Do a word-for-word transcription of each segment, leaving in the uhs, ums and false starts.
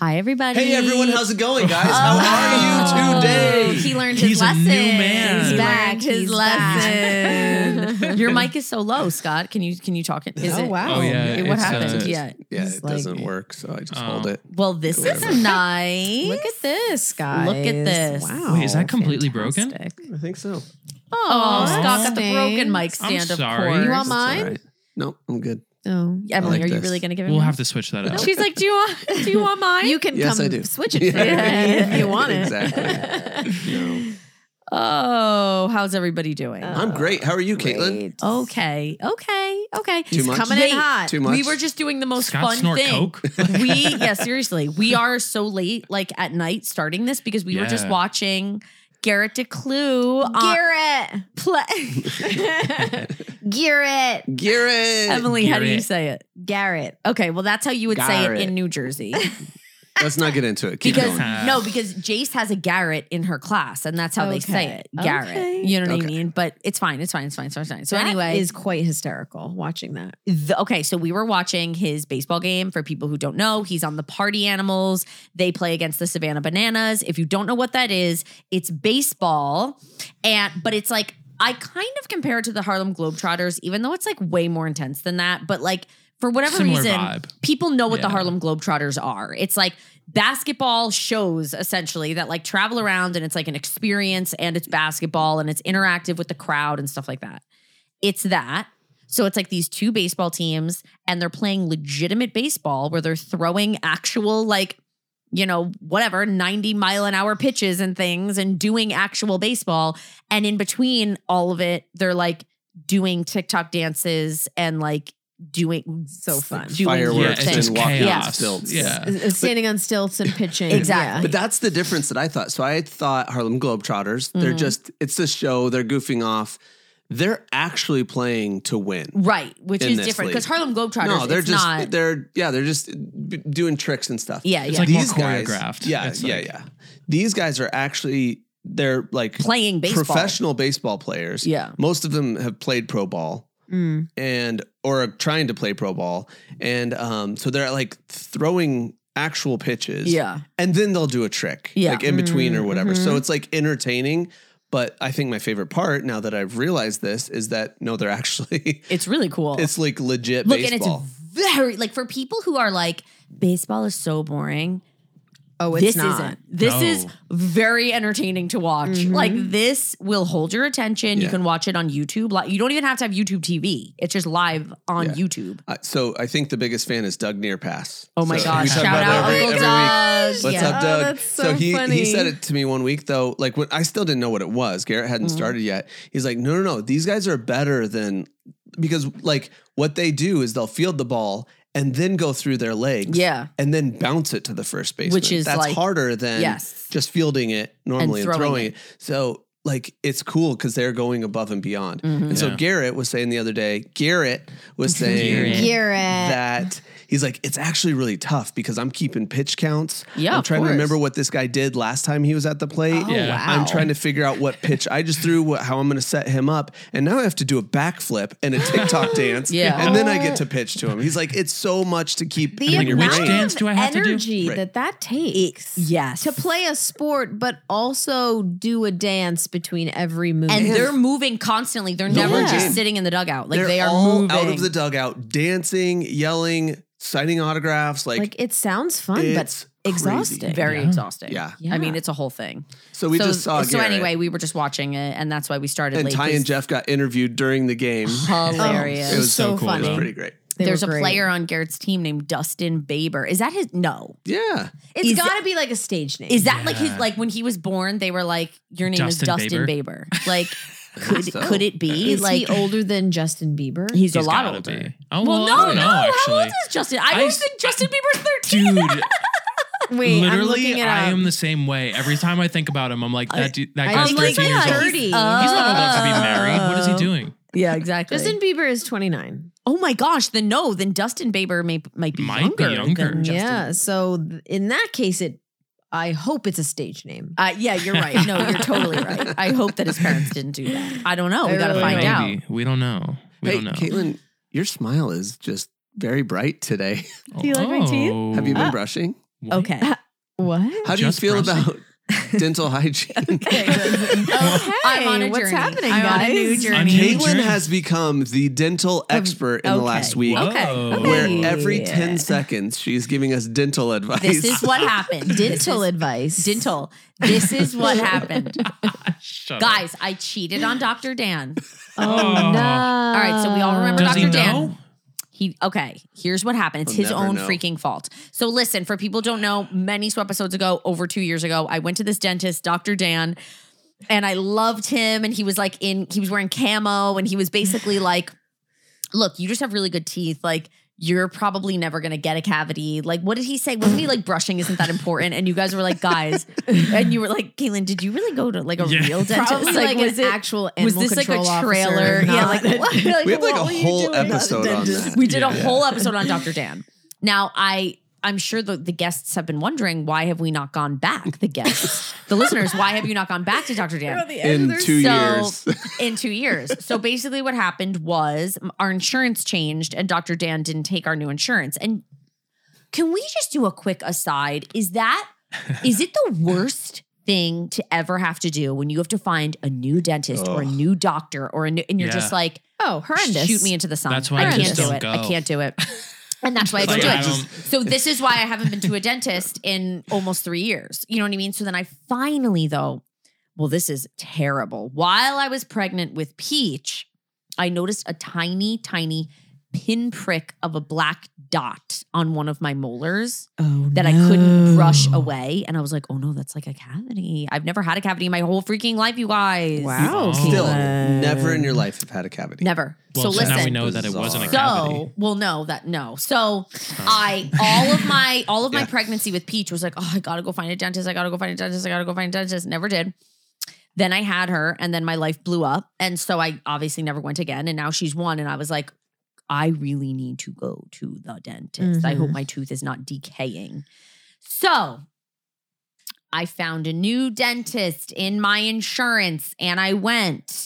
Hi, everybody. Hey, everyone. How's it going, guys? How are you today? He learned He's his a lesson. new man. He's He back. learned His his lesson. Your mic is so low, Scott. Can you can you talk it? Is Oh, it? wow. Oh, yeah, What it's, happened? uh, yeah. Yeah, It's it like- doesn't work, so I just Oh. hold it. Well, this Whatever. is nice. Look at this, guys. Look at this. Wow. Wait, is that completely broken? fantastic. I think so. Oh, that Scott got the stinks. broken mic I'm stand. Of sorry. course. You want That's mine? all right. Nope, I'm good. Oh. Emily, I like are you this. really going to give him? We'll yours? have to switch that out. She's like, do you want? Do you want mine? You can Yes, come I do. switch it Yeah. for me if you want it. Exactly. No. Oh, how's everybody doing? I'm great. How are you, Caitlin? Great. okay, okay, okay. Too much? Coming Wait, in hot. Too much? We were just doing the most Scott fun snort thing. coke? We yeah, seriously, we are so late, like at night, starting this because we were just Yeah. watching Garrett DeClue on Garrett. play. Garrett. Garrett. Emily, how do you Garrett. say it? Garrett. Okay, well that's how you would say it Garrett. in New Jersey. Let's not get into it. Keep Because going. no, because Jace has a Garrett in her class, and that's how they say Okay. it. Garrett. Okay. You know what I Okay. mean? But it's fine. It's fine. It's fine. It's fine. It's fine. So That anyway, is quite hysterical watching that. The, okay, so we were watching his baseball game. For people who don't know, he's on the Party Animals. They play against the Savannah Bananas. If you don't know what that is, it's baseball, and but it's like I kind of compare it to the Harlem Globetrotters, even though it's like way more intense than that. But like for whatever Similar reason, vibe. people know what the Yeah. Harlem Globetrotters are. It's like basketball shows essentially that like travel around, and it's like an experience, and it's basketball, and it's interactive with the crowd and stuff like that. It's that. So it's like these two baseball teams, and they're playing legitimate baseball where they're throwing actual, like, you know, whatever, ninety mile an hour pitches and things and doing actual baseball. And in between all of it, they're like doing TikTok dances and like doing So fun. doing Fireworks Yeah, it's things. just and walking chaos. on stilts. Yeah. Uh, Standing on stilts and pitching. Exactly. Yeah. But that's the difference that I thought. So I thought Harlem Globetrotters, Mm-hmm. they're just, it's a show, they're goofing off. They're actually playing to win. Right, which In is this different league. because Harlem Globetrotters, No, they're it's just, not. they're, yeah, they're just b- doing tricks and stuff. Yeah, It's yeah. like more These guys, choreographed. yeah, It's yeah, like- yeah. These guys are actually, they're like Playing baseball. professional baseball players. Yeah. Most of them have played pro ball. Mm. and or are trying to play pro ball, and um, so they're like throwing actual pitches, Yeah. and then they'll do a trick, Yeah. like in between or whatever. Mm-hmm. So it's like entertaining. But I think my favorite part, now that I've realized this, is that no, they're actually It's really cool. it's like legit Look, baseball. and it's very like for people who are like, baseball is so boring. Oh, it's this not. isn't. This No. is very entertaining to watch. Like this will hold your attention. You Yeah. can watch it on YouTube. Like you don't even have to have YouTube T V. It's just live on Yeah. YouTube. Uh, so I think the biggest fan is Doug Nearpass. Oh my So gosh! we talk Shout about out every- Uncle every week. Doug. What's Yeah. up, Doug? Oh, that's so he funny. he said it to me one week though. Like when I still didn't know what it was. Garrett hadn't Mm-hmm. started yet. He's like, no, no, no. These guys are better than because like what they do is they'll field the ball and then go through their legs. Yeah. And then bounce it to the first baseman. Which is that's like- harder than Yes. just fielding it normally and throwing throwing, it. it. So like it's cool because they're going above and beyond. And so Yeah. Garrett was saying the other day, Garrett was saying Garrett. Garrett. that he's like, it's actually really tough because I'm keeping pitch counts. Yeah, I'm of trying course. to remember what this guy did last time he was at the plate. Oh, Yeah. wow. I'm trying to figure out what pitch I just threw, what, how I'm going to set him up. And now I have to do a backflip and a TikTok dance. Yeah. And then I get to pitch to him. He's like, it's so much to keep The in your amount brain. dance do I have to do? energy Right. that that takes. Yes. To play a sport, but also do a dance between every move. and Man. they're moving constantly. They're never whole just game. sitting in the dugout. Like They're they are all moving out of the dugout, dancing, yelling, signing autographs. Like, like it sounds fun, it's but crazy. exhausting. very Yeah. exhausting. Yeah. I mean, it's a whole thing. so we so, just saw so Garrett. anyway, we were just watching it, and that's why we started and late. Ty 'cause and Jeff got interviewed during the game. hilarious. It was so so cool. It was funny. pretty great. They There's a were great. player on Garrett's team named Dustin Baber. Is that his? No. Yeah. It's Is got to be like a stage name. Is that like his? Yeah. Like when he was born, they were like, "Your name Justin is Dustin Baber." Baber. Like, could so. could it be? Is like he older than Justin Bieber? He's, He's a lot gotta older. be. Oh, well, well, no, I don't no. know, How actually. old is Justin? I, I don't s- think Justin Bieber's thirteen. Dude, Wait, I'm literally, looking it I up. am the same way. Every time I think about him, I'm like, that, dude, that I guy's was like, thirteen years yeah, old. thirty. He's not old enough to be married. What is he Oh. doing? Yeah, exactly. Justin Bieber is twenty-nine. oh my gosh, then no, then Dustin Baber may might be Might be younger. younger. Than Justin. Yeah, so th- in that case, it. I hope it's a stage name. Uh, yeah, you're right. No, you're totally right. I hope that his parents didn't do that. I don't know. We I got to really find hope. out. Maybe. We don't know. We Hey, don't know. Caitlin, your smile is just very bright today. Do you like my teeth? Oh. Have you been brushing? What? Okay. What? How do you Just feel brushing? about dental hygiene? Okay. I'm on a What's journey. happening, I'm guys? on a new A journey. new Caitlin journey. has become the dental expert in the okay. last week. Okay. Whoa. Where Okay. every ten seconds she's giving us dental advice. This is what happened. This Dental is- advice. dental. This is what happened. Shut up. Guys, I cheated on Doctor Dan. Oh, Oh. no. All right, so we all remember Does he Doctor Dan. know? He okay, here's what happened. It's He'll his never own know. freaking fault. So listen, for people who don't know, many episodes ago, over two years ago, I went to this dentist, Doctor Dan, and I loved him. And he was like in, he was wearing camo, and he was basically like, look, you just have really good teeth. Like, you're probably never gonna get a cavity. Like, what did he say? Wasn't he like brushing isn't that important? And you guys were like, guys, and you were like, Caitlin, did you really go to like a Yeah. real dentist? Probably like, was an it actual was animal this like a control officer, trailer? Yeah, not- like, what? Like, We have like what a were you whole doing? episode on that. We did Yeah. a whole episode on Doctor Dan. Now, I I'm sure the, the guests have been wondering, why have we not gone back? The guests, the listeners, why have you not gone back to Doctor Dan? in two So- years. In two years. So basically what happened was our insurance changed and Doctor Dan didn't take our new insurance. And can we just do a quick aside? Is that, is it the worst thing to ever have to do when you have to find a new dentist or a Ugh. new doctor or a new, and you're Yeah. just like, Oh, horrendous. shoot me into the sun. That's why I I can't just do don't it. go. I can't do it. And that's why I don't Like, do I it. don't- So this is why I haven't been to a dentist in almost three years. You know what I mean? So then I finally, though, well, this is terrible. While I was pregnant with Peach, I noticed a tiny, tiny pinprick of a black dot on one of my molars oh, that I couldn't brush away. And I was like, oh no, that's like a cavity. I've never had a cavity in my whole freaking life, you guys. Wow. Oh. Still, Caitlin. never in your life have had a cavity. Never. Well, so so listen. now we know that it wasn't a Bizarre. cavity. So, well, no, that no. So, I all of my all of my Yeah. pregnancy with Peach was like, oh, I gotta go find a dentist. I gotta go find a dentist. I gotta go find a dentist. Never did. Then I had her, and then my life blew up, and so I obviously never went again. And now she's one, and I was like, I really need to go to the dentist. I hope my tooth is not decaying. So. I found a new dentist in my insurance and I went.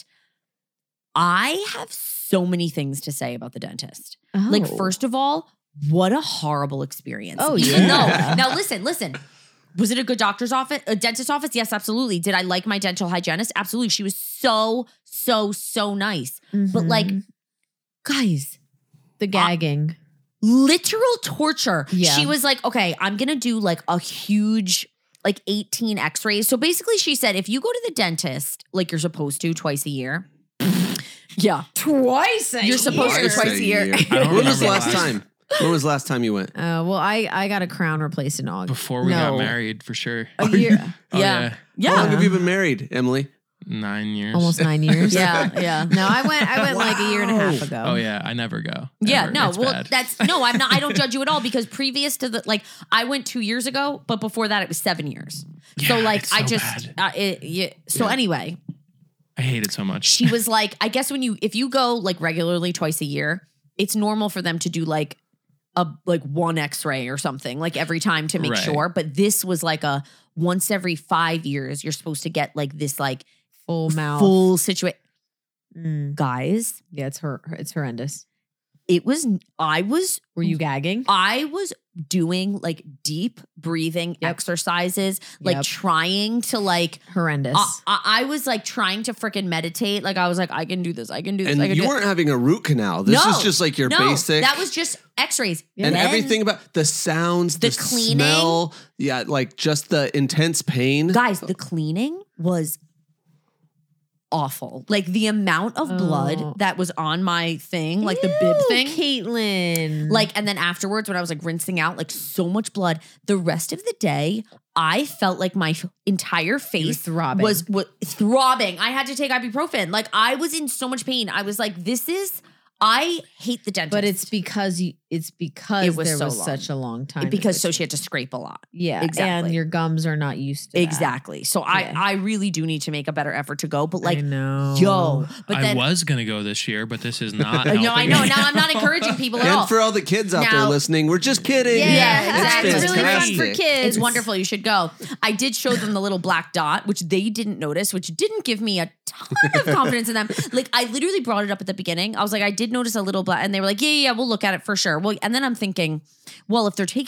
I have so many things to say about the dentist. Oh. Like, first of all, what a horrible experience. Oh, Even yeah. though, now listen, listen. Was it a good doctor's office? A dentist office? Yes, absolutely. Did I like my dental hygienist? Absolutely. She was so, so, so nice. But like, Mhm. guys, the gagging. literal torture. Yeah. She was like, okay, I'm going to do like a huge, like eighteen x-rays. So basically she said, if you go to the dentist, like you're supposed to twice a year. Yeah. Twice a You're supposed to Twice twice a year. I don't When was remember the last last- time? When was the last time you went? Uh, well, I, I got a crown replaced in August. Before we No. got married, for sure. A year. Oh, Yeah. Yeah. How long have you been married, Emily? Nine years. Almost nine years. Yeah. Yeah. No, I went I went like a year and a half ago. Oh yeah, I never go. Yeah, Ever. no, It's well, bad. that's no, I'm not. I don't judge you at all because previous to the like, I went two years ago, but before that it was seven years. so Yeah, like, it's I so just, bad. uh, it, yeah. So Yeah. anyway, I hate it so much. she was like, I guess when you if you go like regularly twice a year, it's normal for them to do like a like one X-ray or something like every time to make Right. sure. But this was like a once every five years, you're supposed to get like this like Full mouth. full situation. Mm. Guys, Yeah, it's her. It's horrendous. it was. I was Were you gagging? I was doing like deep breathing Yep. exercises, like Yep. trying to like, Horrendous. I, I, I was like trying to freaking meditate. Like I was like, I can do this. I can do this. And I can you do weren't having a root canal. This No. is just like your no, basic. that was just x-rays. and Then- everything about the sounds, the, The cleaning. smell, yeah, like just the intense pain. Guys, the cleaning was awful. Like the amount of Oh. blood that was on my thing, like the bib Ew, thing. Caitlin. Like, and then afterwards, when I was like rinsing out, like so much blood, the rest of the day, I felt like my f- entire face throbbing. was, was throbbing. I had to take ibuprofen. Like, I was in so much pain. I was like, this is, I hate the dentist. but it's because you. It's because It was there so was long. such a long time. because so in she had to scrape a lot. between. yeah, exactly. and your gums are not used to that. Exactly. So I, Yeah. I really do need to make a better effort to go. But like, I know. yo, but I then, was gonna go this year, but this is not. no, I helping know. me. Now I'm not encouraging people at all. And for all the kids out there Now- listening, we're just kidding. Yeah, Yeah, exactly. It's really fun for fantastic. kids. It's wonderful. You should go. I did show them the little black dot, which they didn't notice, which didn't give me a ton of confidence in them. Like I literally brought it up at the beginning. I was like, I did notice a little black, and they were like, yeah, yeah, yeah, we'll look at it for sure. Well, and then I'm thinking, well, if they're taking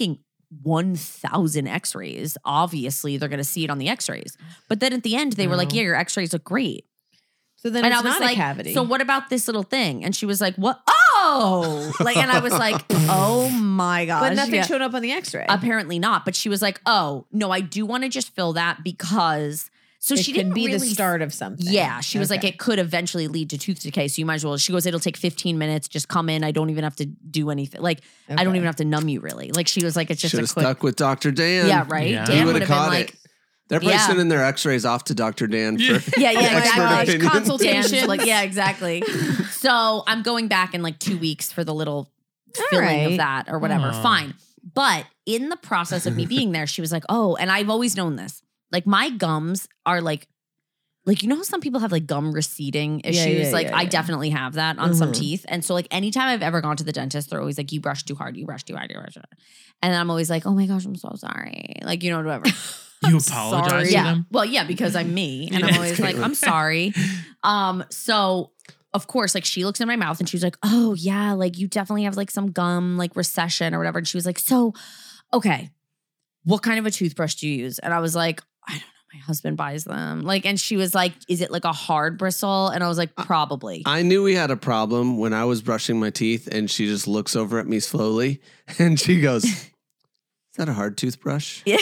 one thousand x-rays. Obviously, they're going to see it on the x-rays. But then at the end, they were like, Oh. yeah, your x-rays look great. So then And it's I was not like, a cavity. so what about this little thing? And she was like, what? Oh, like, and I was like, oh my gosh. but nothing Yeah. showed up on the X-ray. Apparently not. But she was like, oh, no, I do want to just fill that because. So it she could didn't be really the start of something. Yeah, she was like, Okay. it could eventually lead to tooth decay. So you might as well. She goes, it'll take fifteen minutes. Just come in. I don't even have to do anything. Like, I don't Okay. even have to numb you really. Like, she was like, it's just Should a have quick. stuck with Doctor Dan. Yeah, right. Yeah. He Dan would would have have been caught like, it. They're probably Yeah. sending their x-rays off to Doctor Dan for yeah, yeah, expert exactly. opinion. Consultations. Dan's like, yeah, exactly. So I'm going back in like two weeks for the little filling right. of that or whatever. Oh. Fine. But in the process of me being there, she was like, oh, and I've always known this. Like my gums are like, like, you know how some people have like gum receding issues? Yeah, yeah, like yeah, I yeah. definitely have that on some Mhm. teeth. And so like anytime I've ever gone to the dentist, they're always like, you brush too hard, you brush too hard, you brush too hard. And I'm always like, oh my gosh, I'm so sorry. Like, you know, whatever. You apologize sorry. to Yeah. them? Well, yeah, because I'm me. And I'm Yeah. always like, I'm sorry. Um, so of course, like she looks in my mouth and she was like, oh yeah, like you definitely have like some gum like recession or whatever. And she was like, so, okay, what kind of a toothbrush do you use? And I was like, I don't know. My husband buys them. Like, and she was like, is it like a hard bristle? And I was like, probably. I knew we had a problem when I was brushing my teeth, and she just looks over at me slowly, and she goes, "Is that a hard toothbrush?" Yeah.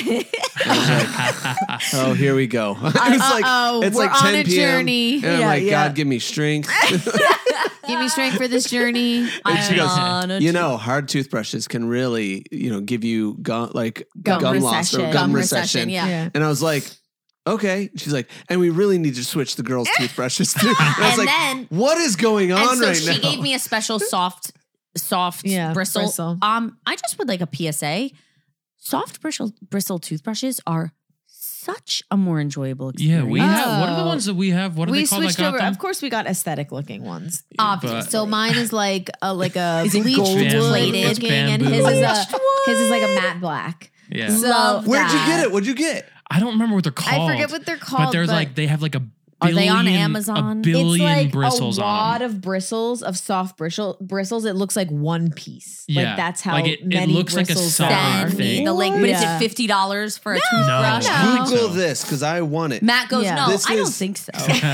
I was like, "Oh, here we go." It's like Uh-oh, it's we're like on ten a p m journey. and I'm Yeah, like, yeah. "God, give me strength." Give me strength for this journey. I'm she goes, on a You know, hard toothbrushes can really, you know, give you gum like Gum gum, loss or recession. gum, gum recession. recession. Yeah. And I was like, okay. She's like, and we really need to switch the girls' toothbrushes too. And I was And like, then- what is going on And so right she now? gave me a special soft, soft Yeah, bristle. bristle. Um, I just would like a P S A. Soft bristle bristle toothbrushes are such a more enjoyable experience. Yeah, we have. What are the Oh. ones that we have? What are We they called? switched I got over. them? Of course, we got aesthetic looking ones. Obviously. But- So mine is like a like a Is it bleached gold wood plated? It's looking, and his bamboo. is a Bleached his is like a matte black. Yeah. So Love Where'd you that. get it? What'd you get? I don't remember what they're called. I forget what they're called. But there's but like they have like a Are they billion, on Amazon? a It's it's billion like bristles a on lot them. of bristles of soft bristle bristles. It looks like one piece. Yeah. Like that's how Like, it- it many looks like a bristles solid there are. Send me thing. the link. But is Yeah. it fifty dollars for a No, toothbrush? I don't think Google so. this because I want it. Matt goes, Yeah. no, This I don't is- think so.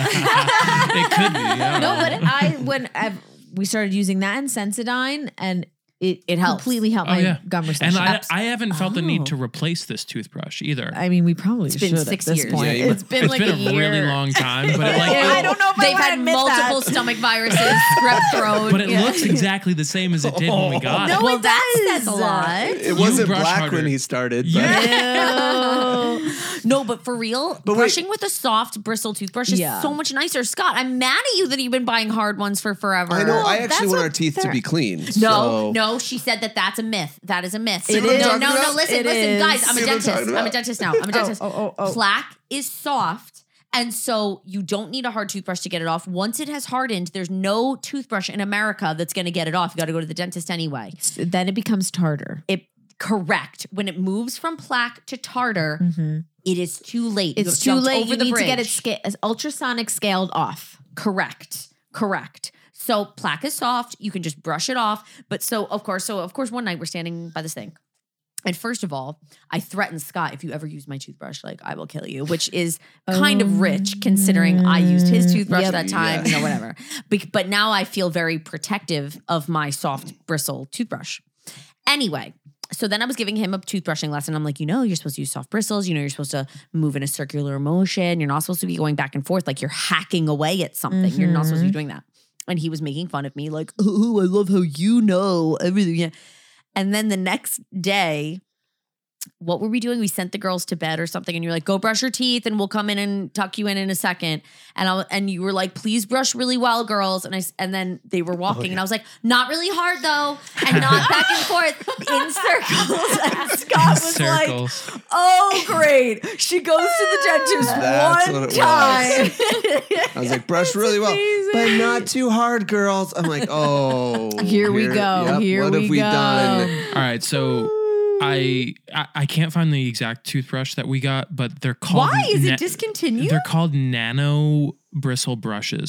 It could be. I don't No, know. but I when I've, we started using that and Sensodyne, and it It helps. completely helped Oh, my yeah. gum recession. And I, I haven't felt the need Oh. to replace this toothbrush either. I mean, we probably It's been should six at this years. point. Yeah, you- it's been it's like been a, a, year. really long time, but it, like, I it, don't know if I They've wanna had admit multiple that. stomach viruses, strep throat. but it Yeah. looks exactly the same as it did when we got No, it. well, it that does. says a lot. It You wasn't brush black harder. when he started. But Yeah. Ew. No, but for real, But wait. brushing with a soft bristle toothbrush is Yeah. so much nicer. Scott, I'm mad at you that you've been buying hard ones for forever. I know. I that's actually want what our teeth to they're- be clean. No, so- no, she said that that's a myth. That is a myth. See what I'm no, talking no, no, about? listen, It listen, is. guys, I'm a See what I'm dentist. talking I'm a about? dentist now. I'm a dentist. oh, oh, oh. Plaque is soft. And so you don't need a hard toothbrush to get it off. Once it has hardened, there's no toothbrush in America that's going to get it off. You got to go to the dentist anyway. Then it becomes tartar. It correct. When it moves from plaque to tartar, it is too late. You It's have too jumped late. over You the need bridge. to get it sca- ultrasonic scaled off. Correct. Correct. So plaque is soft. You can just brush it off. But so of course, so of course, one night we're standing by this thing. And first of all, I threatened Scott, if you ever use my toothbrush, like I will kill you, which is kind of rich considering I used his toothbrush Yep. that time, Yeah. you know, whatever. But, but now I feel very protective of my soft bristle toothbrush. Anyway, so then I was giving him a toothbrushing lesson. I'm like, you know, you're supposed to use soft bristles. You know, you're supposed to move in a circular motion. You're not supposed to be going back and forth like you're hacking away at something. You're not supposed to be doing that. And he was making fun of me, like, oh, I love how you know everything. Yeah. And then the next day, what were we doing? We sent the girls to bed or something, and you're like, "Go brush your teeth, and we'll come in and tuck you in in a second." And I and you were like, "Please brush really well, girls." And I s- and then they were walking, and I was like, "Not really hard though, and not back and forth in circles." And Scott was like, Circles. "Oh, great! She goes to the dentist That's one what it time." I was like, brush really well, but not too hard, girls. I'm like, oh, Here we go. yep, Here what we have we go. done? All right, so I, I I can't find the exact toothbrush that we got, but they're called. Why is na- it discontinued? They're called nano bristle brushes.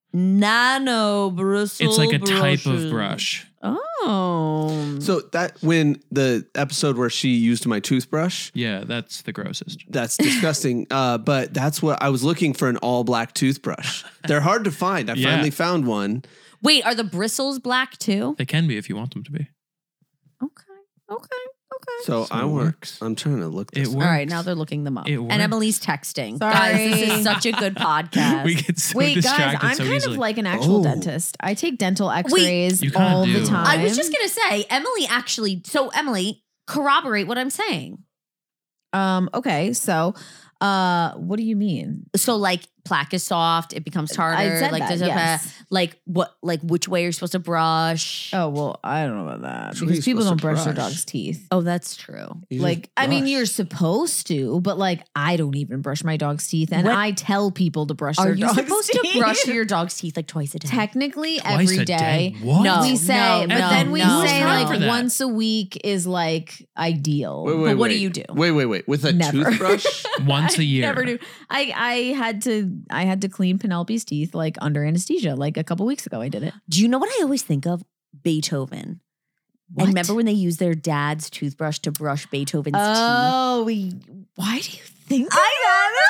Nano bristle. It's like a type brushes. of brush. Oh. So that when the episode where she used my toothbrush, Yeah, that's the grossest. that's disgusting. Uh, but that's what I was looking for, an all black toothbrush. They're hard to find. I Yeah. finally found one. Wait, are the bristles black too? They can be if you want them to be. Okay. Okay. Okay. So, So I it work. works. I'm trying to look this It up. works. All right, now they're looking them up. It And works. Emily's texting. Sorry. Guys, this is such a good podcast. We get so Wait, guys, distracted I'm so kind easily. of like an actual Oh. dentist. I take dental X-rays You kinda all do. the time. I was just gonna say, Emily actually. So Emily, corroborate what I'm saying. Um. Okay. So, uh, what do you mean? So like plaque is soft, it becomes harder. I said like that, does it yes. have- like what like which way you're supposed to brush. Oh well, I don't know about that Which way because you people supposed don't to brush their brush? dog's teeth. Oh, that's true. You Like, just I mean, brush. you're supposed to, but like, I don't even brush my dog's teeth, and What- I tell people to brush Are their you dog's supposed teeth. to brush your dog's teeth like twice a day? Technically, Twice every a day. day. What? No. We say, no, but no, then we no, say no. Time for like that. once a week is like ideal. Wait, wait, But what do wait. you do? Wait, wait, wait. With a Never. toothbrush? Once a I year. Never do. I I had to I had to clean Penelope's teeth like under anesthesia like a couple weeks ago. I did it. Do you know what I always think of? Beethoven. What? And remember when they used their dad's toothbrush to brush Beethoven's teeth? Oh, we. Why do you think? I know,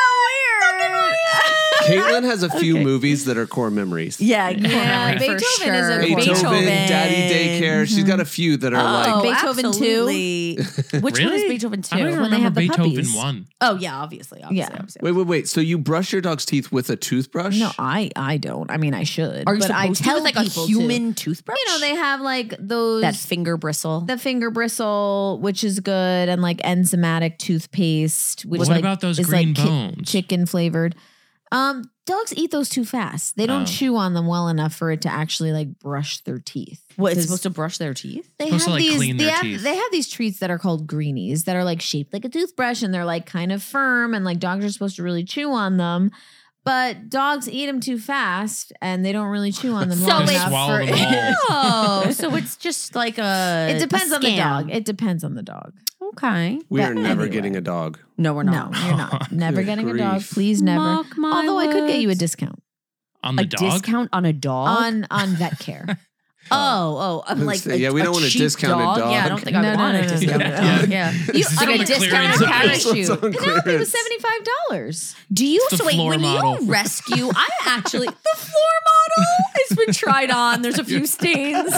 Caitlin has a few Okay. movies that are core memories. Yeah, Yeah, for Beethoven sure. is a Beethoven, Beethoven. Daddy Daycare. She's got a few that are Oh, like. Beethoven two? absolutely. Which one is Really? Beethoven two? I don't even When they remember have the Beethoven puppies. one. Oh yeah, obviously, obviously, Yeah. obviously. Wait, wait, wait. So you brush your dog's teeth with a toothbrush? No, I I don't. I mean, I should. Are you but I supposed to tell with like a people human To. toothbrush? You know, they have like those that finger bristle. the finger bristle, which is good, and like enzymatic toothpaste, which What like, about those is green like ki- bones? chicken flavored. Um, dogs eat those too fast. They don't Oh. chew on them well enough for it to actually like brush their teeth. what? It's 'Cause supposed to brush their teeth? They Supposed have to, like, these. clean they their have teeth. they have these treats that are called greenies that are like shaped like a toothbrush, and they're like kind of firm, and like dogs are supposed to really chew on them. But dogs eat them too fast, and they don't really chew on them So long it's- enough. Swallow for- them Oh, so it's just like a. it depends a on the scam. dog. It depends on the dog. Okay. We But are never anyway. getting a dog. No, we're No, not. you're not. Never Good getting a dog. grief. Please never. Mark my Although I could get you a words. discount On the A dog? discount on a dog? on on vet care. oh, oh, I'm Let's like say, a, yeah, we don't a want a cheap discounted dog. Yeah, I don't think I No, would no, want no, a no, no, discounted no. dog. Yeah. Yeah. This You, is I mean, like a discounted clearance aisle. parachute. It's on Penelope was clearance. seventy five dollars. Do you It's the so wait floor when model. you rescue? I actually the floor model has been tried on. There's a few stains.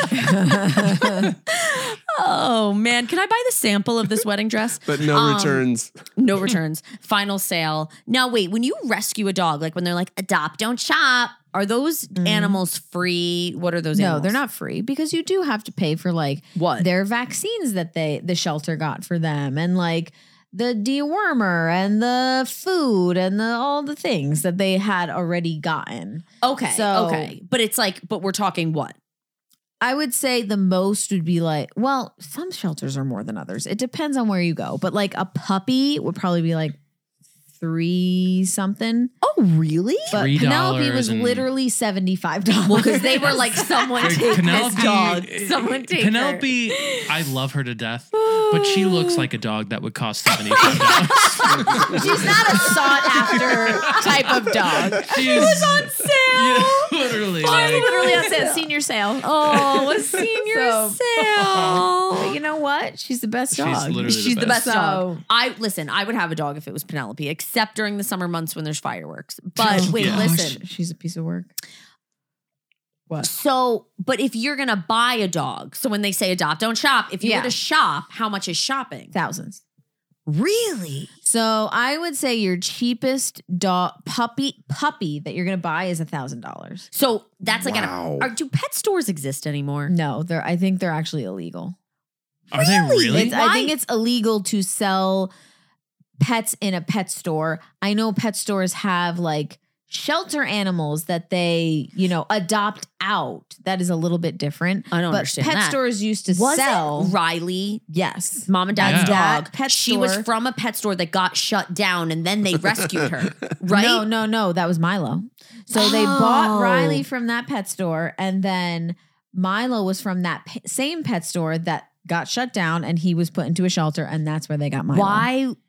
Oh man, can I buy the sample of this wedding dress? But no Um, returns. No returns. Final sale. Now wait, when you rescue a dog, like when they're like adopt, don't shop, are those animals free? What are those? No, animals? they're not free because you do have to pay for like What? their vaccines that they the shelter got for them, and like the dewormer and the food and the all the things that they had already gotten. Okay. So- okay. But it's like, but we're talking what? I would say the most would be like, well, some shelters are more than others. It depends on where you go, but like a puppy would probably be like three something. Oh, really? But Three Penelope dollars was and- literally seventy five dollars. Well, because they were like, someone Like, take Penelope, this dog. Someone take her. Penelope, I love her to death, but she looks like a dog that would cost seventy-five dollars. she's not a sought after type of dog. She was on sale. Yeah, literally. She's like- literally on sale, senior sale. Oh, a senior So- But sale. you know what? She's the best She's dog. literally She's the best So- dog. I listen. I would have a dog if it was Penelope, except during the summer months when there's fireworks. But wait, Yeah. listen. Gosh, she's a piece of work. What? So, but if you're gonna buy a dog, so when they say adopt, don't shop. If you Yeah. were to shop, how much is shopping? Thousands. Really? So I would say your cheapest dog puppy puppy that you're gonna buy is a thousand dollars. So that's like Wow. an. Are, do pet stores exist anymore? No, they're I think they're actually illegal. Are they Really? really? It's, I Why? think it's illegal to sell pets in a pet store. I know pet stores have like shelter animals that they, you know, adopt out. That is a little bit different. I don't but understand pet that. stores used to Was sell. it Riley, Yes. mom and dad's Yeah. dog? That pet she was store- from a pet store that got shut down, and then they rescued her. Right? No, no, no. That was Milo. So they bought Oh. Riley from that pet store, and then Milo was from that pe- same pet store that got shut down, and he was put into a shelter, and that's where they got Milo. Why?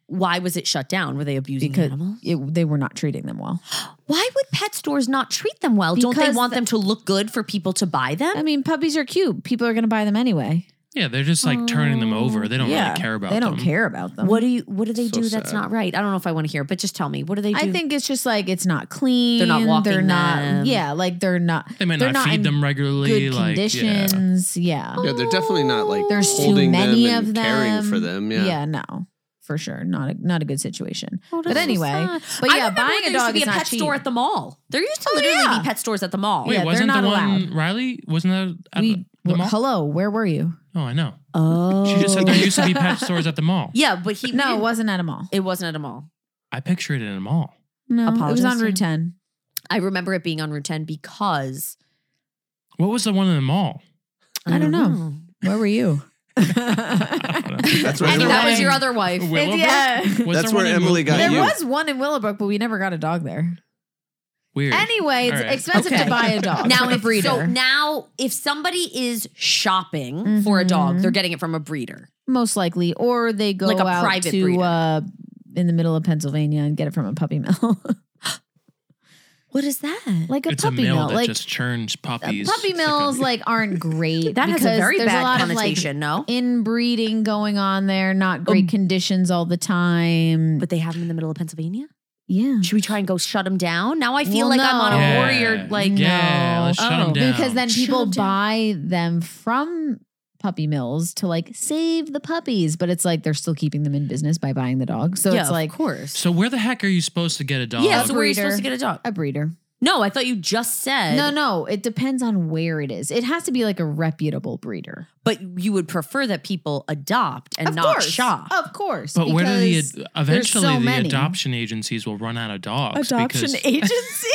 why was it shut down? Were they abusing because animals? it, they were not treating them well. Why would pet stores not treat them well? Don't they Because want the- them to look good for people to buy them? I mean, puppies are cute. People are going to buy them anyway. Yeah, they're just like turning them over. They don't yeah, really care about They don't them. care about them. What do you? What do they So do that's sad. not right? I don't know if I want to hear, but just tell me. What do they do? I think it's just like it's not clean. They're not walking They're not. them. Yeah, like they're not. They might they're not, not feed in them regularly. good like, yeah. conditions. Yeah. Yeah, they're definitely not like There's too holding many them of and them. caring for them. Yeah. Yeah. No, for sure. Not a not a good situation. Oh, but that's so anyway, sad. but I yeah, remember buying when a there used dog to be is a not pet cheap. store at the mall. There used to Oh, literally yeah. be pet stores at the mall. Wait, Yeah, they're wasn't the not one allowed. Riley? Wasn't that at We the, the well, mall? hello. Where were you? Oh, I know. Oh, She just said there used to be pet stores at the mall. Yeah, but he No, it didn't- wasn't at a mall. It wasn't at a mall. I picture it in a mall. No, it was Apologize on to Route him. ten. I remember it being on Route ten because What was the one in the mall? I don't know. Where were you? That's where And Emily, that was your other wife. Willowbrook? Yeah. Was That's there one where in Emily Will- got There you. was one in Willowbrook, but we never got a dog there. Weird. Anyway, it's All right. expensive Okay. to buy a dog. Now, from a if, breeder. so now if somebody is shopping for a dog, Mhm. they're getting it from a breeder. most likely, or they go Like a out private to breeder. uh, in the middle of Pennsylvania and get it from a puppy mill, What is that? like a It's a puppy mill mill. that Like just churns uh, puppies. puppy It's like a- mills, like aren't great. That has a because very there's bad a lot connotation, no? Of, like, inbreeding going on there, not great Um, conditions all the time. But they have them in the middle of Pennsylvania? yeah, Should we try and go shut them down? Now I feel Well, like I'm on a no. Yeah. warrior. Like, yeah, no. let's shut Oh. them down. because then Shut people 'em down. buy them from puppy mills to like save the puppies, but it's like they're still keeping them in business by buying the dog. So yeah, it's like of course. So where the heck are you supposed to get a dog? yeah, a so where are you breeder. supposed to get a dog? a breeder. No, I thought you just said. No, no, it depends on where it is. It has to be like a reputable breeder. But you would prefer that people adopt and of not course, shop. of course. But where do the because ad- eventually so the many. adoption agencies will run out of dogs? adoption because agency.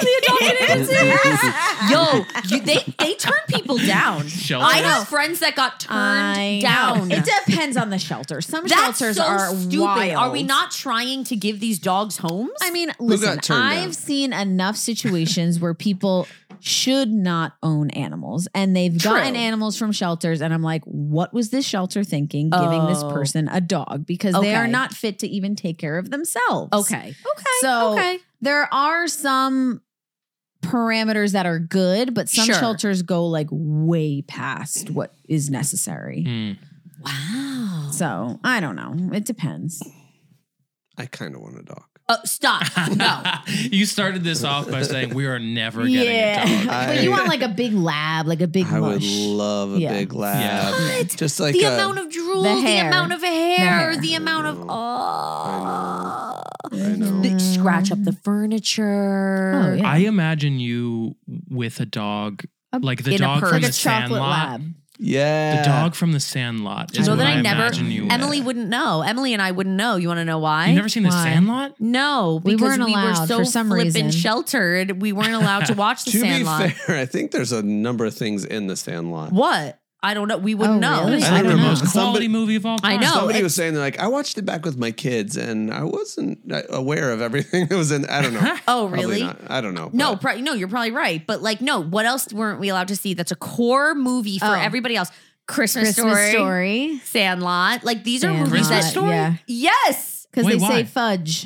Yo, you, they they turn people down. Shelters. I have friends that got turned I know. down. It depends on the shelter. Some That's shelters so are stupid. wild. Are we not trying to give these dogs homes? I mean, listen, got turned I've down? seen enough situations where people should not own animals and they've True. gotten animals from shelters. And I'm like, what was this shelter thinking giving this Oh. person a dog? Because they are Okay. not fit to even take care of themselves. okay, okay, So okay. there are some parameters that are good, but some Sure. shelters go like way past what is necessary. Hmm. Wow. So I don't know. It depends. I kind of want a dog. Uh, stop. No. You started this off by saying we are never getting a dog. but you I- want like a big lab, like a big I would mush. love a Yeah. big lab. What? Just like the a, amount of drool, The the, hair. amount of hair, hair. the amount of oh, I know. The- scratch up the furniture. Oh, yeah. I imagine you with a dog, A- like the in a dog purse. from like a the chocolate Sandlot. lab. Yeah. The dog from the Sandlot You is know what that I, I never. imagine you. with. Emily wouldn't know. Emily and I wouldn't know. You want to know why? You've never seen the Why? Sandlot? No, We because weren't we, were allowed so for some flippin' reason. sheltered. We weren't allowed to watch the To Sandlot. be fair, I think there's a number of things in the Sandlot. What? I don't know. We wouldn't Oh, know. really? It's I like don't the know. most quality Somebody- movie of all I time. know. Somebody it- was saying they're like, I watched it back with my kids, and I wasn't uh, aware of everything that was in. I don't know. Oh, Probably really? not. I don't know. No, but- pro- no, you're probably right. But like, no, what else weren't we allowed to see? That's a core movie for Oh. everybody else. Christmas, Christmas Story, story. Sandlot. Like these are Sandlot, movies that. Christmas Story? Yeah. Yes. Because Wait, they say why? fudge.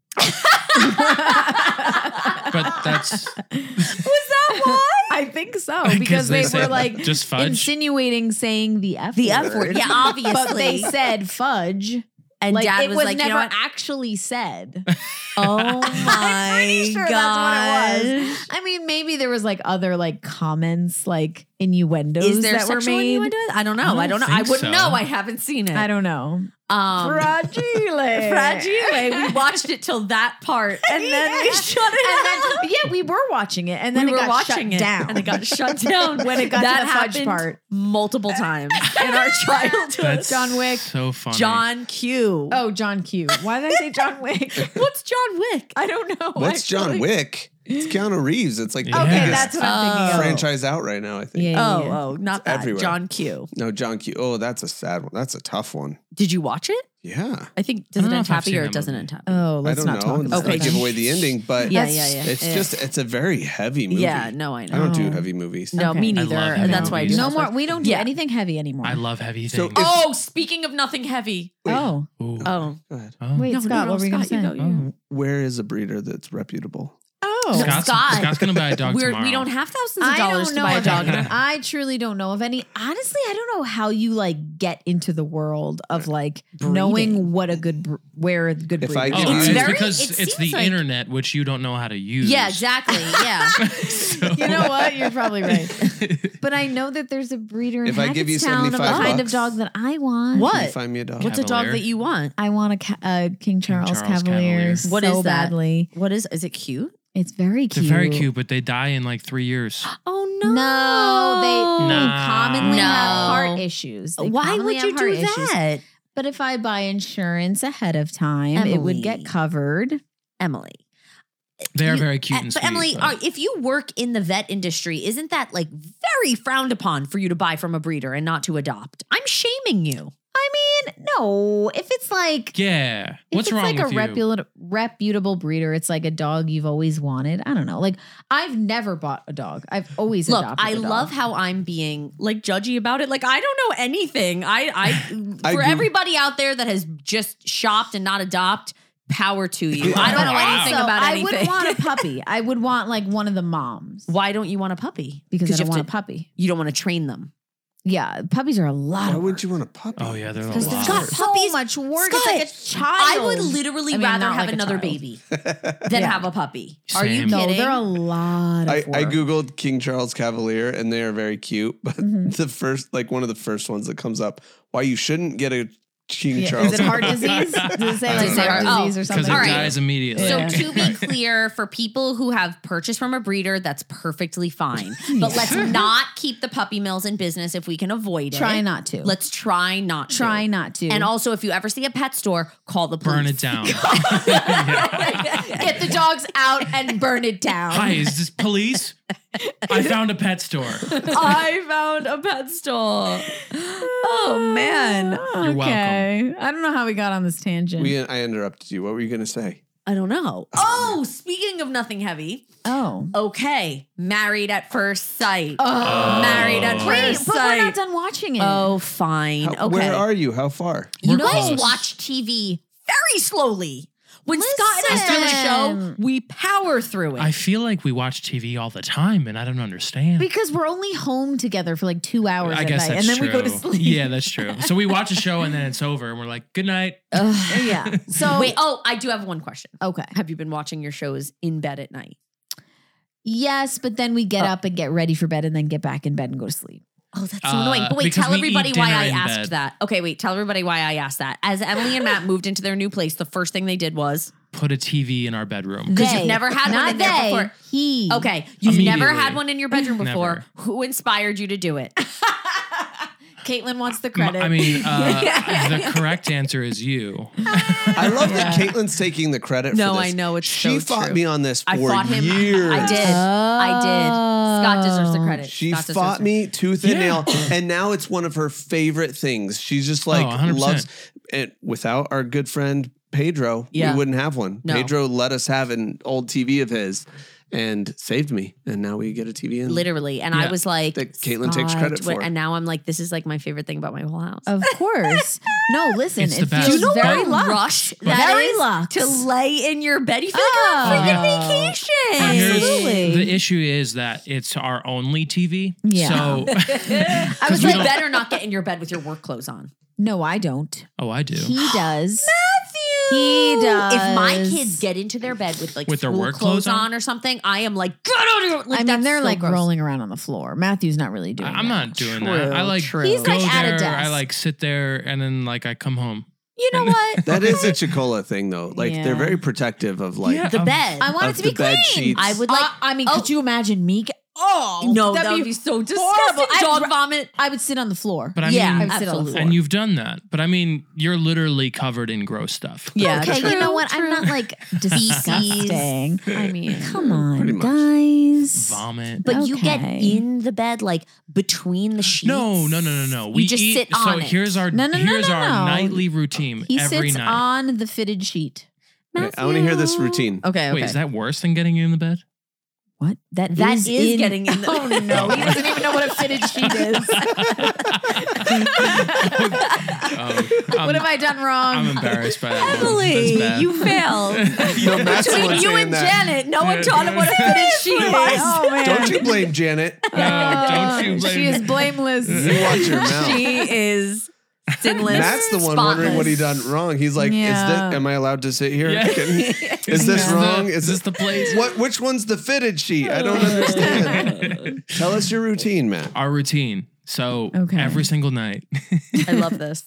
But that's Was that why? I think so. Because Because they they, said were like just fudge? insinuating saying the F The word. F word. Yeah, obviously. But they said fudge. and Like Dad it was, was like, never you know what? actually said. Oh my I'm pretty sure god. that's what it was. I mean, maybe there was like other like comments, like innuendos Is there that were sexual made. innuendo? I don't know. I I don't don't, know. I think wouldn't so. know. I haven't seen it. I don't know. Um, Fragile. Fragile. We watched it till that part, and then we Yeah. shut it And out. then, yeah, we were watching it, and then we it were got watching shut it, down. and it got shut down When it got to that the fudge happened part. multiple times in our childhood. that's John Wick. So funny. John Q. Oh, John Q. Why did I say John Wick? What's John Wick? I don't know. What's John actually. Wick? It's Keanu Reeves. It's like the Okay, Okay, biggest that's what I'm thinking of. franchise out right now, I think. Yeah. Oh, oh, not that. everywhere. John Q. No, John Q. Oh, that's a sad one. That's a tough one. Did you watch it? Yeah. I think does I don't it know end if I've happy seen or that it doesn't movie. end happy? Oh, I let's don't not know. talk Let's about not Okay. that. give away the ending, but Yeah, That's- yeah, yeah. it's yeah. just it's a very heavy movie. yeah. No, I know. I don't do Oh. heavy movies. No, Okay. me I neither. love And heavy that's why I do movies. No that more. stuff. We don't do Yeah. anything heavy anymore. I love heavy So things. if- Oh, speaking of nothing heavy. Wait. oh, Ooh. Oh, Go ahead. Oh. wait, No, Scott, no, no, what were you going to Scott, say? you go, you- Oh. Where is a breeder that's reputable? Oh, Scott's, Scott. Scott's gonna buy a dog We're, tomorrow. we don't have thousands of I dollars don't to know buy a of dog. any. I truly don't know of any. Honestly, I don't know how you like get into the world of like Breeding. knowing what a good br- where a good If breeder I Oh, give is. it's you- very- because it it's the seems like- internet, which you don't know how to use. Yeah, exactly. Yeah. So- You know what? You're probably right. But I know that there's a breeder in If I give you Hackettstown of the seventy-five kind of bucks- dog that I want. What? Can you find me a dog? What's a dog Cavalier. that you want? I want a ca- uh, King Charles, Charles Cavalier. Cavalier. So What is that? badly. What is? Is it cute? It's very They're cute. very cute, but they die in like three years. Oh No, they, they Nah. commonly No. have heart issues. They Why commonly would you have heart do issues. that, But if I buy insurance ahead of time, it would get Emily. covered. Emily? They are You- very cute uh, and but sweet. Emily, but- are, if you work in the vet industry, isn't that like very frowned upon for you to buy from a breeder and not to adopt? I'm shaming you. I mean, no. If it's like yeah. if What's it's wrong like with a you? reputable reputable breeder, it's like a dog you've always wanted. I don't know. Like I've never bought a dog. I've always Look, adopted I a dog. love how I'm being like judgy about it. Like I don't know anything. I, I I for do- everybody out there that has just shopped and not adopt, power to you. I don't know Wow. anything Also, about I anything. would want a puppy. I would want like one of the moms Why don't you want a puppy? because I you don't have want to- a puppy. You don't want to train them. Yeah, puppies are a lot Why of would work. you want a puppy? Oh yeah, they're a Because there's lot. got Scott, so puppies- much work. Scott, it's like a child. I would literally I mean, rather not have like a another child. baby than Yeah. have a puppy. Are you Same. No, kidding? they're a lot of I, work. I googled King Charles Cavalier and they are very cute. But Mhm. the first, like one of the first ones that comes up, why you shouldn't get a King Yeah, Charles. Is it heart disease? Does it say like Does it say heart heart- disease or Because something? it All right. dies immediately. So Yeah. to be clear, for people who have purchased from a breeder, that's perfectly fine. But let's not keep the puppy mills in business if we can avoid it. Try not to. Let's try not to. try not to. And also, if you ever see a pet store, call the police. Burn it down. get the dogs out and burn it down. Hi, is this police? I found a pet store. I found a pet store. Oh man, You're okay. I don't know how we got on this tangent. we, I interrupted you. What were you going to say? I don't know. Oh, speaking of nothing heavy. oh. Okay, Married at First Sight. Oh. Married at Oh. Wait, First but we're Sight. not done watching it. Oh, fine. How- okay. Where are you? How far? You We're guys close. watch T V very slowly. When Scott and I start the show, Listen. we power through it. I feel like we watch T V all the time, and I don't understand. Because we're only home together for like two hours I at guess night, that's and then true. we go to sleep. Yeah, that's true. So we watch a show and then it's over, and we're like, "Good night." yeah. So Wait, oh, I do have one question. okay. Have you been watching your shows in bed at night? Yes, but then we get Oh. up and get ready for bed, and then get back in bed and go to sleep. Oh, that's so Uh, annoying. But wait, because tell we everybody eat why dinner I in asked bed. that. Okay, wait, tell everybody why I asked that. As Emily and Matt moved into their new place, the first thing they did was Put a T V in our bedroom. Because you've They. never had one Not in there they, before. He. Okay, you've never Immediately. had one in your bedroom before. Never. Who inspired you to do it? Caitlin wants the M- credit. I mean, uh, the correct answer is you. I love that Caitlin's taking the credit No, for this. I know, it's She so fought true. me on this for I fought him. years. I did. I did. Scott deserves the credit. She Scott deserves fought the- me tooth and Yeah. nail, and now it's one of her favorite things. She's just like Oh, one hundred percent. loves. And without our good friend Pedro, Yeah. we wouldn't have one. No. Pedro let us have an old T V of his, and saved me. And now we get a T V in. Literally. And I Yeah. was like, That Caitlin takes Scott, credit for. And now I'm like, this is like my favorite thing about my whole house. Of course. No, listen, It's the it best. feels Do you know very what luxe. rush that Very is luxe. to lay in your bed. You feel like you're on freaking Oh. vacation. And here's- Absolutely. The issue is that it's our only T V. Yeah. So, I was we like, don't- better not get in your bed with your work clothes on. No, I don't. oh, I do. He does. Matthew. He does. If my kids get into their bed with like With their school work clothes, clothes on? on or something, I am like, get out of here. Like, I mean, that's they're so like gross. rolling around on the floor. Matthew's not really doing I'm that. not doing True, that. I like true. He's go like at a there. desk. I like sit there and then like I come home. You know what? That is a Chicola thing, though. Like Yeah. they're very protective of like. Yeah. The Um, bed. I want Of it to the be bed clean. sheets. I would like. Uh, I mean, oh, could you imagine me? Get, oh no, that'd that would be so disgusting. horrible. I'd Dog ra- vomit. I would sit on the floor. But I Yeah, mean, I would sit on the absolutely. floor. and you've done that. But I mean, you're literally covered in gross stuff. Yeah, okay, true, you know what? true. I'm not like disgusting. I mean, Come Pretty on, much. guys. Vomit. but you get Okay. in the bed like between the sheets. No, no, no, no, no. You We just eat, sit so on it. here's our No, no, no, here's no, our no. nightly routine He every sits night. on the fitted sheet. Okay, I want to hear this routine. Okay, okay. Wait, is that worse than getting you in the bed? What? That That is, is in- getting in the- Oh no, he doesn't even know what a fitted sheet is. Um, what I'm, have I done wrong? I'm embarrassed by that. one. Emily, That's bad. you failed. No, Matt's the one Between you saying and that. Janet, no one taught him what a fitted sheet is. Oh, man. Don't you blame Janet. No, don't you blame She is blameless. You watch your mouth. She is sinless. Matt's the one wondering what he done wrong. He's like, Yeah. "Is that? Am I allowed to sit here? Yeah. Can- is this Yeah. wrong? Is this the place? What? Which one's the fitted sheet? I don't understand. Tell us your routine, Matt. Our routine. So Okay. every single night I love this.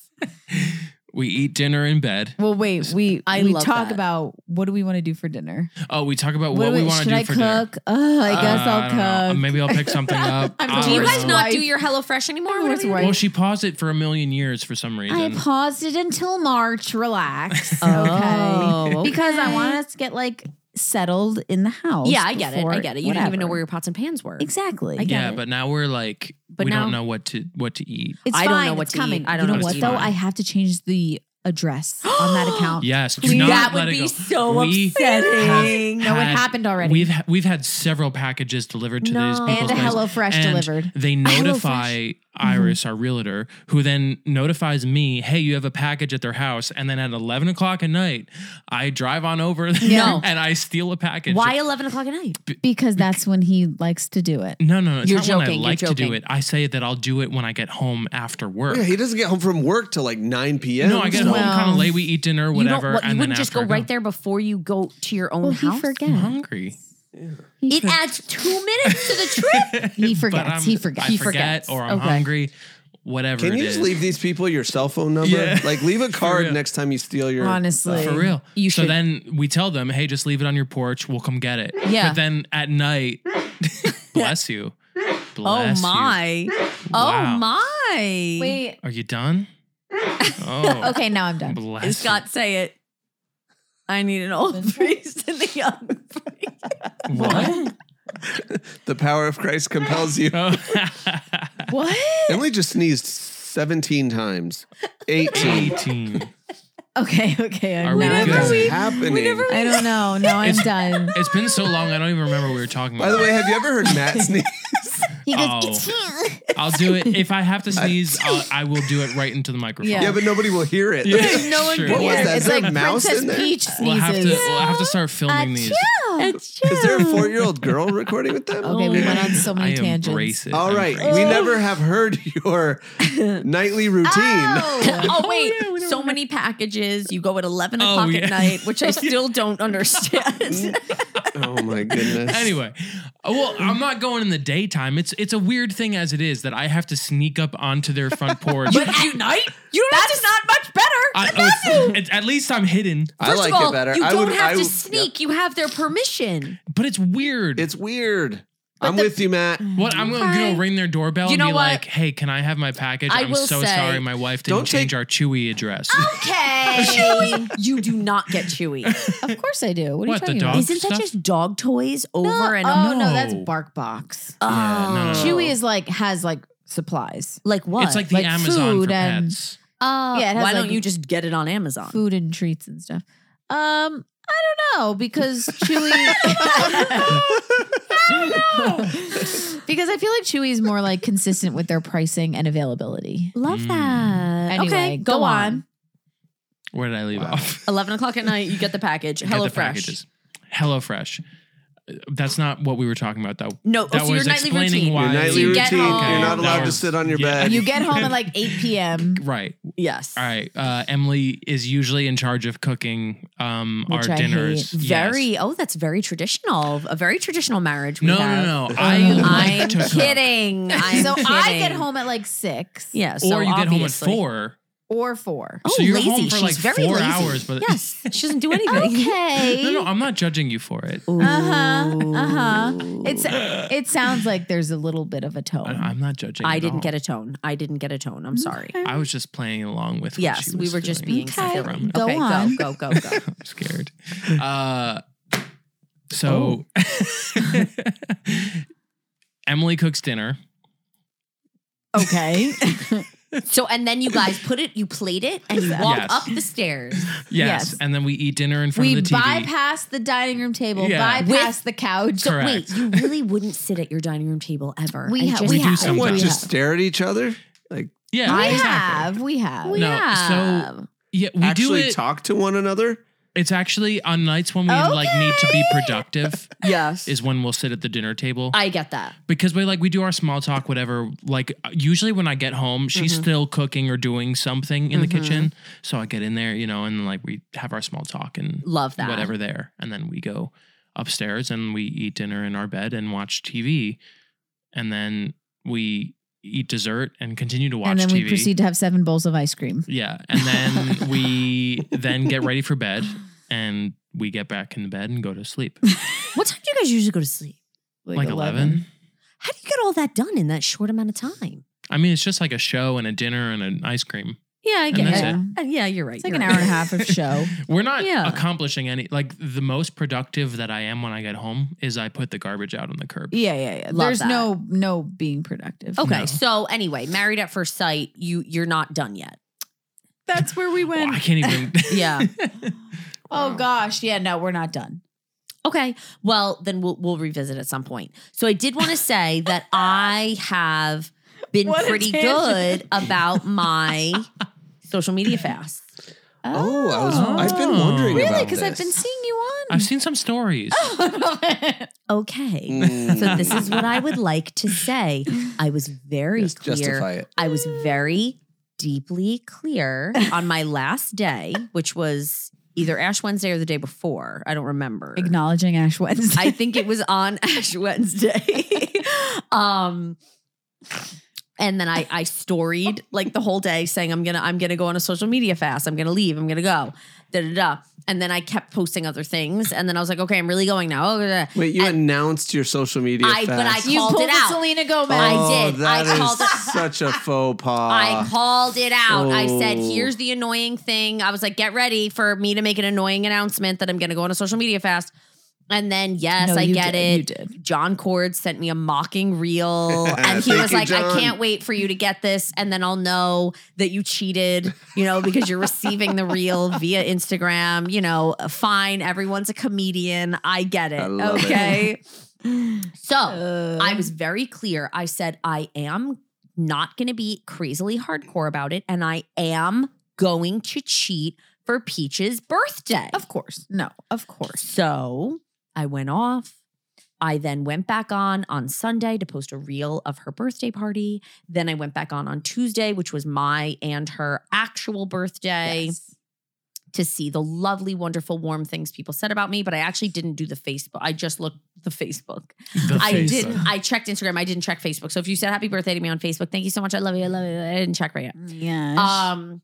we eat dinner in bed. Well, wait. We I we love talk that. about what do we want to do for dinner? Oh, we talk about What what, do we we- want to should do I for dinner. cook? Oh, I guess Uh, I'll I don't know. cook. Maybe I'll pick something up. I'm I Do you don't guys know. not wife. do your HelloFresh anymore? I'm What his do you wife. do? Well, she paused it for a million years for some reason. I paused it until March. Relax. Oh, okay. Because I okay. want us to get like settled in the house. Yeah, I get it. I before get it. You didn't even know whatever. where your pots and pans were. Exactly. I get yeah, it. but now we're like, But we now- don't know what to what to eat. It's I fine. don't know what it's to eat. coming. I don't you know know what what to though? eat. I have to change the address on that account. Yes, do Please. not that let would it be go. so We upsetting. have No, it had- happened already. We've ha- we've had several packages delivered to No. these And people's a places, HelloFresh and delivered. They notify Iris, our realtor, who then notifies me, "Hey, you have a package at their house." And then at eleven o'clock at night, I drive on over there No. and I steal a package. Why eleven o'clock at night? Because that's when he likes to do it. No, no, no. It's You're not when I joking, you're like to do joking. it. I say that I'll do it when I get home after work. Yeah, he doesn't get home from work till like nine p.m. no, I get so- home kind of Well, late. We eat dinner, You don't. whatever, What, you and then wouldn't just after go I right there before you go to your own Well, he house. forgets. I'm hungry. He It for- adds two minutes to the trip. He But forgets. I'm- He forgets. I He forget, forgets. or I'm Okay. hungry. Whatever. Can it you just is. leave these people your cell phone number? Yeah. Like leave a card real. next time you steal your. Honestly. For real. You so should- then we tell them, hey, just leave it on your porch. We'll come get it. Yeah. But then at night, bless you. Oh Bless you. my! Wow. Oh my! Wait. Are you done? Oh. Okay, now I'm done. Bless Hey, Scott, say it. I need an old priest and a young priest. you. What? The power of Christ compels you. Oh. What? Emily just sneezed seventeen times. eighteen. eighteen. Okay, okay. Are I'm we done. good? What is we- happening? whenever I don't know. No, I'm It's- done. It's been so long, I don't even remember what we were talking about. By the way, have you ever heard Matt sneeze? He goes, Oh. it's here. I'll do it. If I have to sneeze, I'll, I will do it right into the microphone. Yeah. Yeah, but nobody will hear it. Yeah, No one sure. can What was hear that? it. Is It's there like a mouse Princess in there? Peach sneezes. We'll have, to, we'll have to start filming these. Is there a four-year-old girl recording with them? Okay, we went on so I many tangents. embrace it. All I right, embrace we it. never have heard your nightly routine. Oh. Oh wait, yeah, we don't so know. many packages. You go at eleven Oh, o'clock yeah. at night, which I still don't understand. Oh my goodness. Anyway, uh, well, I'm not going in the daytime. It's it's a weird thing as it is that I have to sneak up onto their front porch. But at night, you don't That's not much better. I, oh, it's- it's- at least I'm hidden, I First like of all, it better. you I don't would, have I to would- sneak. You have their permission. but it's weird. It's weird. I'm the- with you, Matt. what I'm going Okay. to ring their doorbell You and know be what? like, "Hey, can I have my package? I I'm will so say- sorry, my wife didn't Don't change take- our Chewy address." Okay. You do not get Chewy. Of course I do. What are What, the you talking dog about? Isn't that stuff? just dog toys over No, and oh over? no, that's No. Bark Box. Oh. Yeah, no, no, no. Chewy is like has like supplies, Like what? It's like the Like Amazon food for and- pets. oh, Yeah, it has why don't like- you just get it on Amazon? food and treats and stuff. Um, I don't know because Chewy. Because I feel like Chewy is more like consistent with their pricing and availability. Love Mm. that. Anyway, okay, go go on. on. Where did I leave Wow. off? eleven o'clock at night, you get the package. Get Hello the Fresh. packages. HelloFresh. That's not what we were talking about, though. No, That oh, so your was nightly explaining routine. why. Your nightly You get routine. home. You're not That allowed to was- sit on your yeah. bed. You get home at like eight p.m. Right. Yes. All right. Uh, Emily is usually in charge of cooking um, our Which I dinners. hate. Yes. Very. Oh, that's very traditional. A very traditional marriage. We No, have. no, no. I like I'm to cook. kidding. I'm So kidding. I get home at like six. Yeah. So Or you get home at obviously. four or four. Oh, So you're lazy. home for She's like very four lazy. hours, but Yes, she doesn't do anything. Okay. no, no, I'm not judging you for it. Uh huh. Uh huh. It's it sounds like there's a little bit of a tone. I, I'm not judging. I at didn't all. get a tone. I didn't get a tone. I'm sorry. Okay. I was just playing along with. What Yes, she we was were just doing. being Okay. silly. Go okay, on. go, go, go, go. I'm scared. Uh, so Emily cooks dinner. Okay. So, and then you guys put it, you plate it, and you walk Yes. up the stairs. Yes. Yes. And then we eat dinner in front We of the T V. bypass the dining room table, Yeah. bypass the couch. So Correct. wait, you really wouldn't sit at your dining room table ever. We and ha- just- we do have. And sometimes. what, We just have. stare at each other? Like Yeah, We exactly. have. We have. We No, have. so yeah, we do actually it. talk to one another? It's actually on nights when we like need to be productive Yes. is when we'll sit at the dinner table. I get that. Because we like we do our small talk, whatever. Like usually when I get home, she's Mm-hmm. still cooking or doing something in the kitchen. So I get in there, you know, and like we have our small talk and Love that. whatever there, and then we go upstairs and we eat dinner in our bed and watch T V, and then we eat dessert and continue to watch And then T V. we proceed to have seven bowls of ice cream. Yeah, and then we then get ready for bed, and we get back in the bed and go to sleep. What time do you guys usually go to sleep? Like eleven. How do you get all that done in that short amount of time? I mean, it's just like a show and a dinner and an ice cream. Yeah, I And get that's it. it. Uh, Yeah, you're right. It's like you're an right. hour and a half of show. We're not Yeah. accomplishing any. Like the most productive that I am when I get home is I put the garbage out on the curb. Yeah, yeah, yeah. Love There's that. no no being productive. Okay, No. so anyway, Married at First Sight, you you're not done yet. That's where we Well, went. I can't even. Yeah. Oh gosh, yeah, no, we're not done. Okay. Well, then we'll we'll revisit at some point. So I did want to say that I have been What a pretty tangent. good about my social media fasts. Oh, I was I've been wondering Really? about Because I've this. been seeing you on. I've seen some stories. Okay. Mm. So this is what I would like to say. I was very Yes, clear. justify it. I was very deeply clear on my last day, which was either Ash Wednesday or the day before. I don't remember. Acknowledging Ash Wednesday. I think it was on Ash Wednesday. um and then I I storied like the whole day saying I'm gonna I'm gonna go on a social media fast. I'm gonna leave. I'm gonna go. Da da da. And then I kept posting other things. And then I was like, okay, I'm really going now. Oh, da, da. Wait, you And announced your social media I- but I fast. you called pulled it a out. Selena Gomez. I Oh, did. that I is called it- such a faux pas. I called it out. I said, Oh. here's the annoying thing. I was like, get ready for me to make an annoying announcement that I'm going to go on a social media fast. And then, yes, No, I you get did. it. You did. John Cord sent me a mocking reel. And he Thank was you, like, I John. can't wait for you to get this. And then I'll know that you cheated, you know, because you're receiving the reel via Instagram. You know, fine. Everyone's a comedian. I get it. I love it. Okay. So Uh, I was very clear. I said, I am not going to be crazily hardcore about it. And I am going to cheat for Peach's birthday. Of course. No, of course. So I went off. I then went back on on Sunday to post a reel of her birthday party. Then I went back on on Tuesday, which was my and her actual birthday, Yes. to see the lovely, wonderful, warm things people said about me. But I actually didn't do the Facebook. I just looked the Facebook. The I Facebook. didn't. I checked Instagram. I didn't check Facebook. So if you said happy birthday to me on Facebook, thank you so much. I love you. I love you. I didn't check right yet. Yes. Um,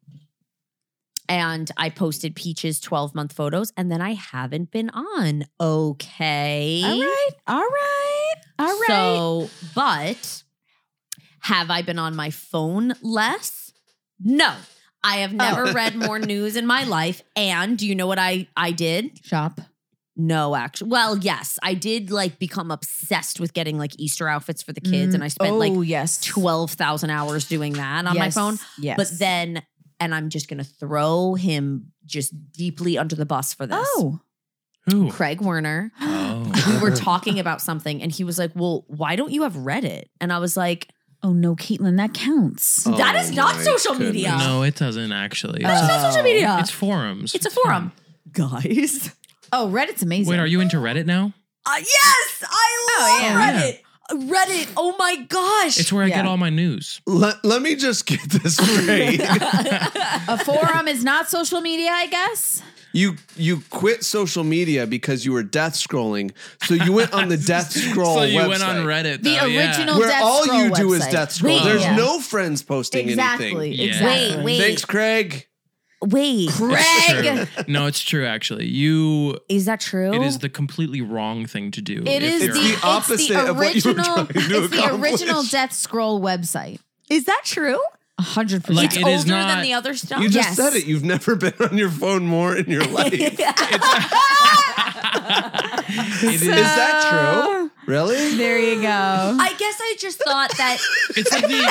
and I posted Peach's twelve month photos, and then I haven't been on. Okay. all right. All right. All right. So, but have I been on my phone less? No. I have never Oh. read more news in my life. And do you know what I I did? Shop. No, actually. Well, yes, I did like become obsessed with getting like Easter outfits for the kids, and I spent oh, like yes. twelve thousand hours doing that on my Yes. phone. Yes. But then, and I'm just going to throw him just deeply under the bus for this. Oh. Who? Craig Werner. Oh. We were talking about something, and he was like, well, why don't you have Reddit? And I was like, Oh no, Caitlin, that counts. Oh, that is not my social goodness. media. No, it doesn't actually. That's It's, not social media. it's forums. It's a forum. Guys. Oh, Reddit's amazing. Wait, are you into Reddit now? Uh, yes, I Oh, love yeah. Reddit. Reddit. Oh my gosh. It's where I get Yeah. all my news. Let, let me just get this straight. A forum is not social media, I guess. you you quit social media because you were death scrolling. So you went on the death scroll So you website. went on Reddit. The though, yeah. original where death all scroll you do is website. death scroll. Wait. There's Yeah. no friends posting Exactly. anything. Yeah. Exactly. Wait, wait. Thanks, Craig. Wait, It's Craig. true. No, it's true. Actually, you. is that true? It is the completely wrong thing to do. It if is you're- the, the it's opposite the of what you were original. trying to It's the accomplish. original death scroll website. Is that true? A hundred percent. Like, It's it older is not- than the other stuff. You just Yes. said it. You've never been on your phone more in your life. It Is that true? Really? There you go. I guess I just thought that. It's like the.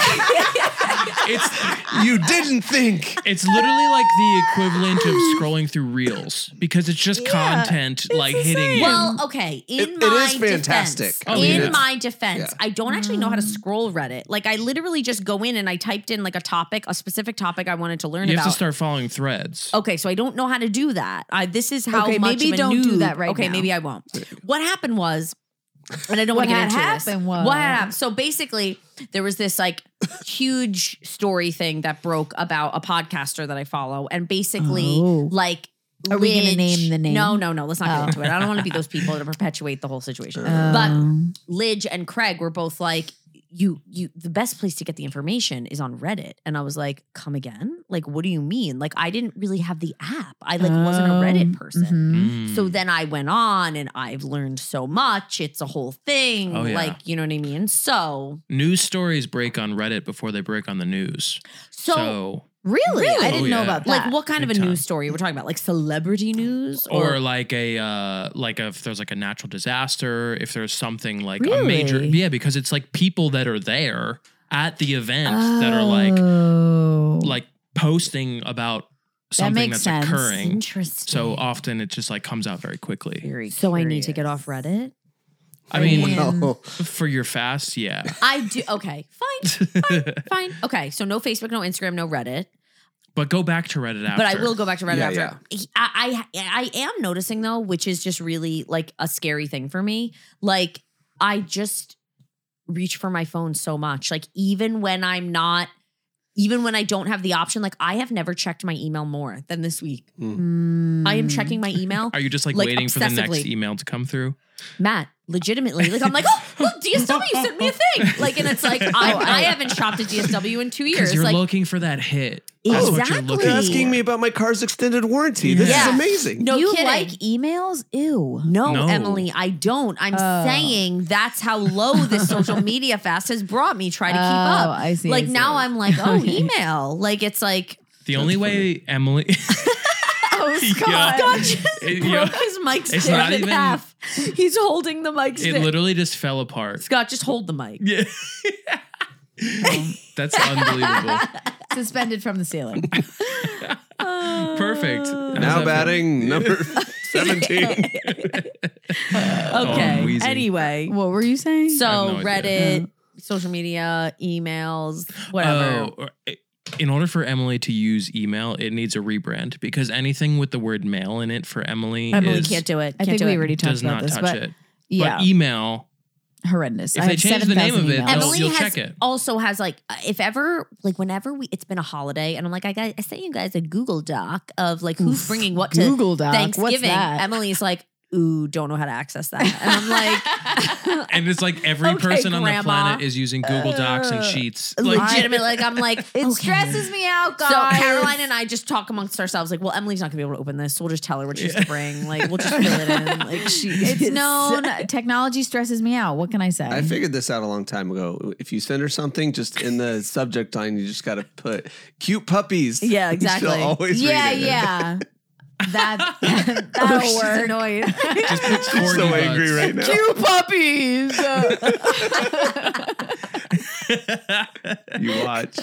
It's You didn't think. it's literally like the equivalent of scrolling through reels because it's just content like hitting you. Well, okay. In It- it my is fantastic. defense, Oh, in yeah. my defense, Yeah. I don't actually know how to scroll Reddit. Like, I literally just go in and I typed in like a topic, a specific topic I wanted to learn you about. have to start following threads. Okay, so I don't know how to do that. I, this is how Okay, much maybe of a don't do noob- that right Okay, now. maybe I won't. What happened was, and I don't What want to get had into happened this. was- What had happened? So basically, there was this like huge story thing that broke about a podcaster that I follow, and basically, Oh. like. Are we gonna Lidge- name the name? No, no, no. Let's not Oh. get into it. I don't want to be those people that perpetuate the whole situation. Um, But Lidge and Craig were both like, you, you, the best place to get the information is on Reddit. And I was like, come again? Like, what do you mean? Like, I didn't really have the app. I like wasn't a Reddit Um, person. mhm. Mm. So then I went on and I've learned so much. It's a whole thing. Oh, yeah. Like, you know what I mean? So, News stories break on Reddit before they break on the news. so, So, Really? Really? I didn't Oh, know yeah. about that. like, what kind of a Big time. news story we're talking about? Like celebrity news? or like a uh like a, if there's like a natural disaster, if there's something like a Really? major, yeah, because it's like people that are there at the event that are like Oh. like posting about something makes that's sense. occurring. Interesting. So often it just like comes out very quickly. Very so I need to get curious. off Reddit? I mean, Man. No. for your fast, yeah. I do. Okay, fine, fine, fine. Okay, so no Facebook, no Instagram, no Reddit. But go back to Reddit after. But I will go back to Reddit Yeah, after. I, I I am noticing though, which is just really like a scary thing for me. Like I just reach for my phone so much. Like even when I'm not, even when I don't have the option, like I have never checked my email more than this week. Mm. I am checking my email. Are you just like, like, waiting for the next obsessively. email to come through? Matt, legitimately. Like I'm like, oh, look, D S W sent me a thing. Like, and it's like I, I haven't shopped at D S W in two years. Because you're Like looking for that hit. That's what you're Exactly. looking You're for. asking me about my car's extended warranty. This Yeah. is amazing. no you kidding. like emails? Ew. No, No. Emily, I don't. I'm Oh. saying that's how low this social media fast has brought me. Try to keep Oh, up. I see, Like I see. now, I'm like, oh, email. Like it's like The only way Emily. Oh, Yeah. Scott. God just It- broke yeah. his mic It's stand not in even- half. He's holding the mic It stand. literally just fell apart. Scott, just hold the mic. Yeah. That's unbelievable. Suspended from the ceiling. Perfect. How's Now that batting number seventeen. Okay. I'm wheezing. anyway, What were you saying? so I have no Reddit, social media, emails, whatever. Oh, or- in order for Emily to use email, it needs a rebrand because anything with the word mail in it for Emily, Emily is, can't do it. I Can't think do we it. already talked does about not this, touch but it. yeah, But email, horrendous. if I they have change the name of seven it, thousand they'll- emails. Emily you'll has check it. also has like if ever like whenever we it's been a holiday and I'm like I got I sent you guys a Google Doc of like who's bringing what to Google Doc. Thanksgiving. What's that? Emily's like, ooh, don't know how to access that, and I'm like, and it's like every Okay, person on the Grandma. planet is using Google Docs and Sheets. Like, legitimately, like I'm like, It okay. stresses me out, So guys. Caroline and I just talk amongst ourselves, like, well, Emily's not gonna be able to open this, so we'll just tell her what she's to bring. Like, we'll just fill it in. Like, she, It's known. Technology stresses me out. What can I say? I figured this out a long time ago. If you send her something, just in the subject line, you just got to put cute puppies. Yeah, She'll exactly. always yeah, read it. yeah. That oh, that'll she's work. annoyed. just put I'm corgi so butts. angry right now. Cute puppies. You watch.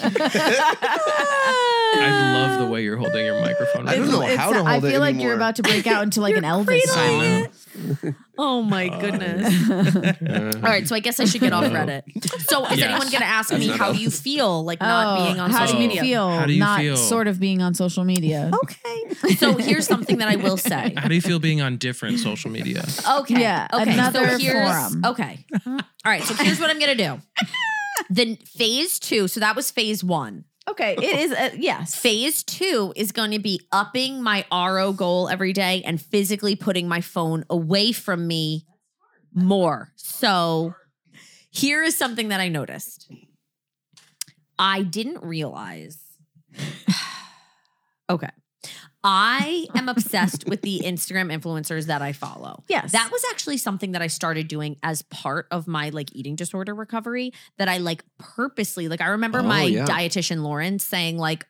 I love the way you're holding your microphone. I Right don't now. know It's- how to I hold it feel like you're anymore. about to break out into like an Elvis cradling I song. know. Oh my goodness. All right, so I guess I should get off Reddit. So is Yes. anyone going to ask me not how all. you feel like not Oh, being on how social do you media? feel? How do you not feel? sort of being on social media. Okay. So here's something that I will say. How do you feel being on different social media? Okay. Yeah, Okay. another so here's, forum. Okay. All right. So here's what I'm going to do. Then phase two. So that was phase one. Okay, it is. A, yes. Phase two is going to be upping my R O goal every day and physically putting my phone away from me more. So here is something that I noticed. I didn't realize. Okay. I am obsessed with the Instagram influencers that I follow. Yes. That was actually something that I started doing as part of my like eating disorder recovery that I like purposely, like I remember Oh, my yeah. dietitian Lauren saying like,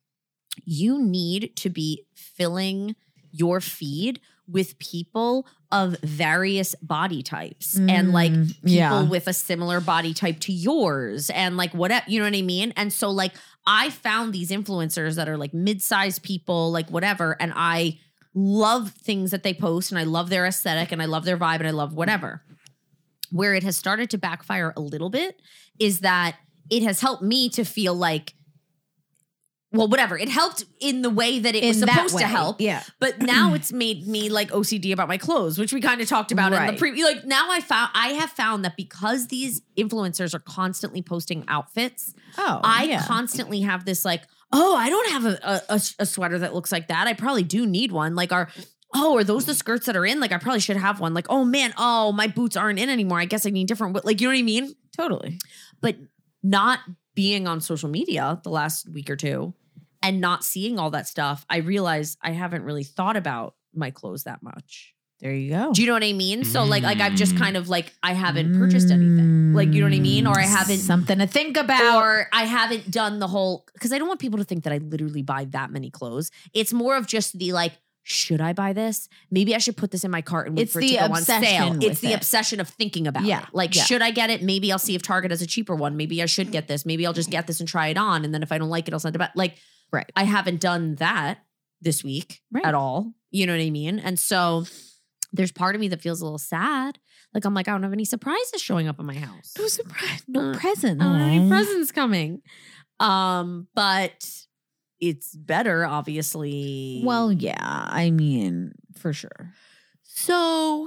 you need to be filling your feed with people of various body types and like Mm, people yeah. with a similar body type to yours and like whatever, you know what I mean? And so like I found these influencers that are like mid-sized people, like whatever, and I love things that they post and I love their aesthetic and I love their vibe and I love whatever. Where it has started to backfire a little bit is that it has helped me to feel like, well, whatever. It helped in the way that it was In that supposed to way, help. yeah. But now it's made me like O C D about my clothes, which we kind of talked about in the Right. pre. Like now I found I have found that because these influencers are constantly posting outfits, Oh, I yeah. constantly have this like, oh, I don't have a, a, a, a sweater that looks like that. I probably do need one. Like are, oh, are those the skirts that are in? Like I probably should have one. Like, oh man, oh, my boots aren't in anymore. I guess I need different. Like, you know what I mean? Totally. But not being on social media the last week or two and not seeing all that stuff, I realized I haven't really thought about my clothes that much. There you go. Do you know what I mean? So like, like I've just Mm. kind of like, I haven't purchased anything. Like, you know what I mean? Or I haven't, Something to think about. or I haven't done the whole, because I don't want people to think that I literally buy that many clothes. It's more of just the like, should I buy this? Maybe I should put this in my cart and wait It's for it to the go on obsession sale. with It's the it. obsession of thinking about Yeah, it. Like, yeah. should I get it? Maybe I'll see if Target has a cheaper one. Maybe I should get this. Maybe I'll just get this and try it on. And then if I don't like it, I'll send it back. Like, Right. I haven't done that this week Right. at all. You know what I mean? And so there's part of me that feels a little sad. Like, I'm like, I don't have any surprises showing up in my house. No surprise. No Uh, present. I don't have any Aw. presents coming. Um, but it's better, obviously. Well, yeah. I mean, for sure. so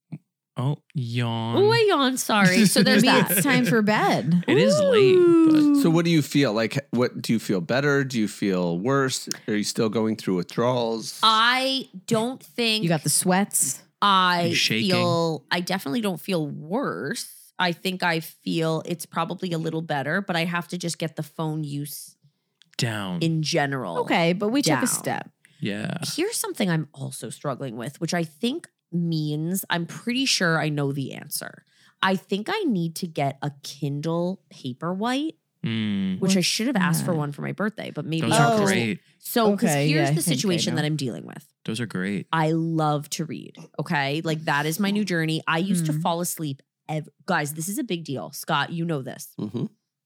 Oh, yawn. oh, I yawn. Sorry. So there's Maybe that. it's time for bed. It is late, but So what do you feel? Like what do you feel better? Do you feel worse? Are you still going through withdrawals? I don't think You got the sweats. I you shaking? feel. I definitely don't feel worse. I think I feel it's probably a little better, but I have to just get the phone use down. in general. Okay, but we took Down. a step. yeah. Here's something I'm also struggling with, which I think means I'm pretty sure I know the answer. I think I need to get a Kindle Paperwhite, Mm. which I What's should have asked for that? one for my birthday, but maybe Those I'll are Oh. just- great. So, because Okay, here's yeah, I the think I situation that know. I'm dealing with. Those are great. I love to read. Okay. Like that is my new journey. I used to Mhm. fall asleep. Ev- Guys, this is a big deal. Scott, you know this. Mm-hmm.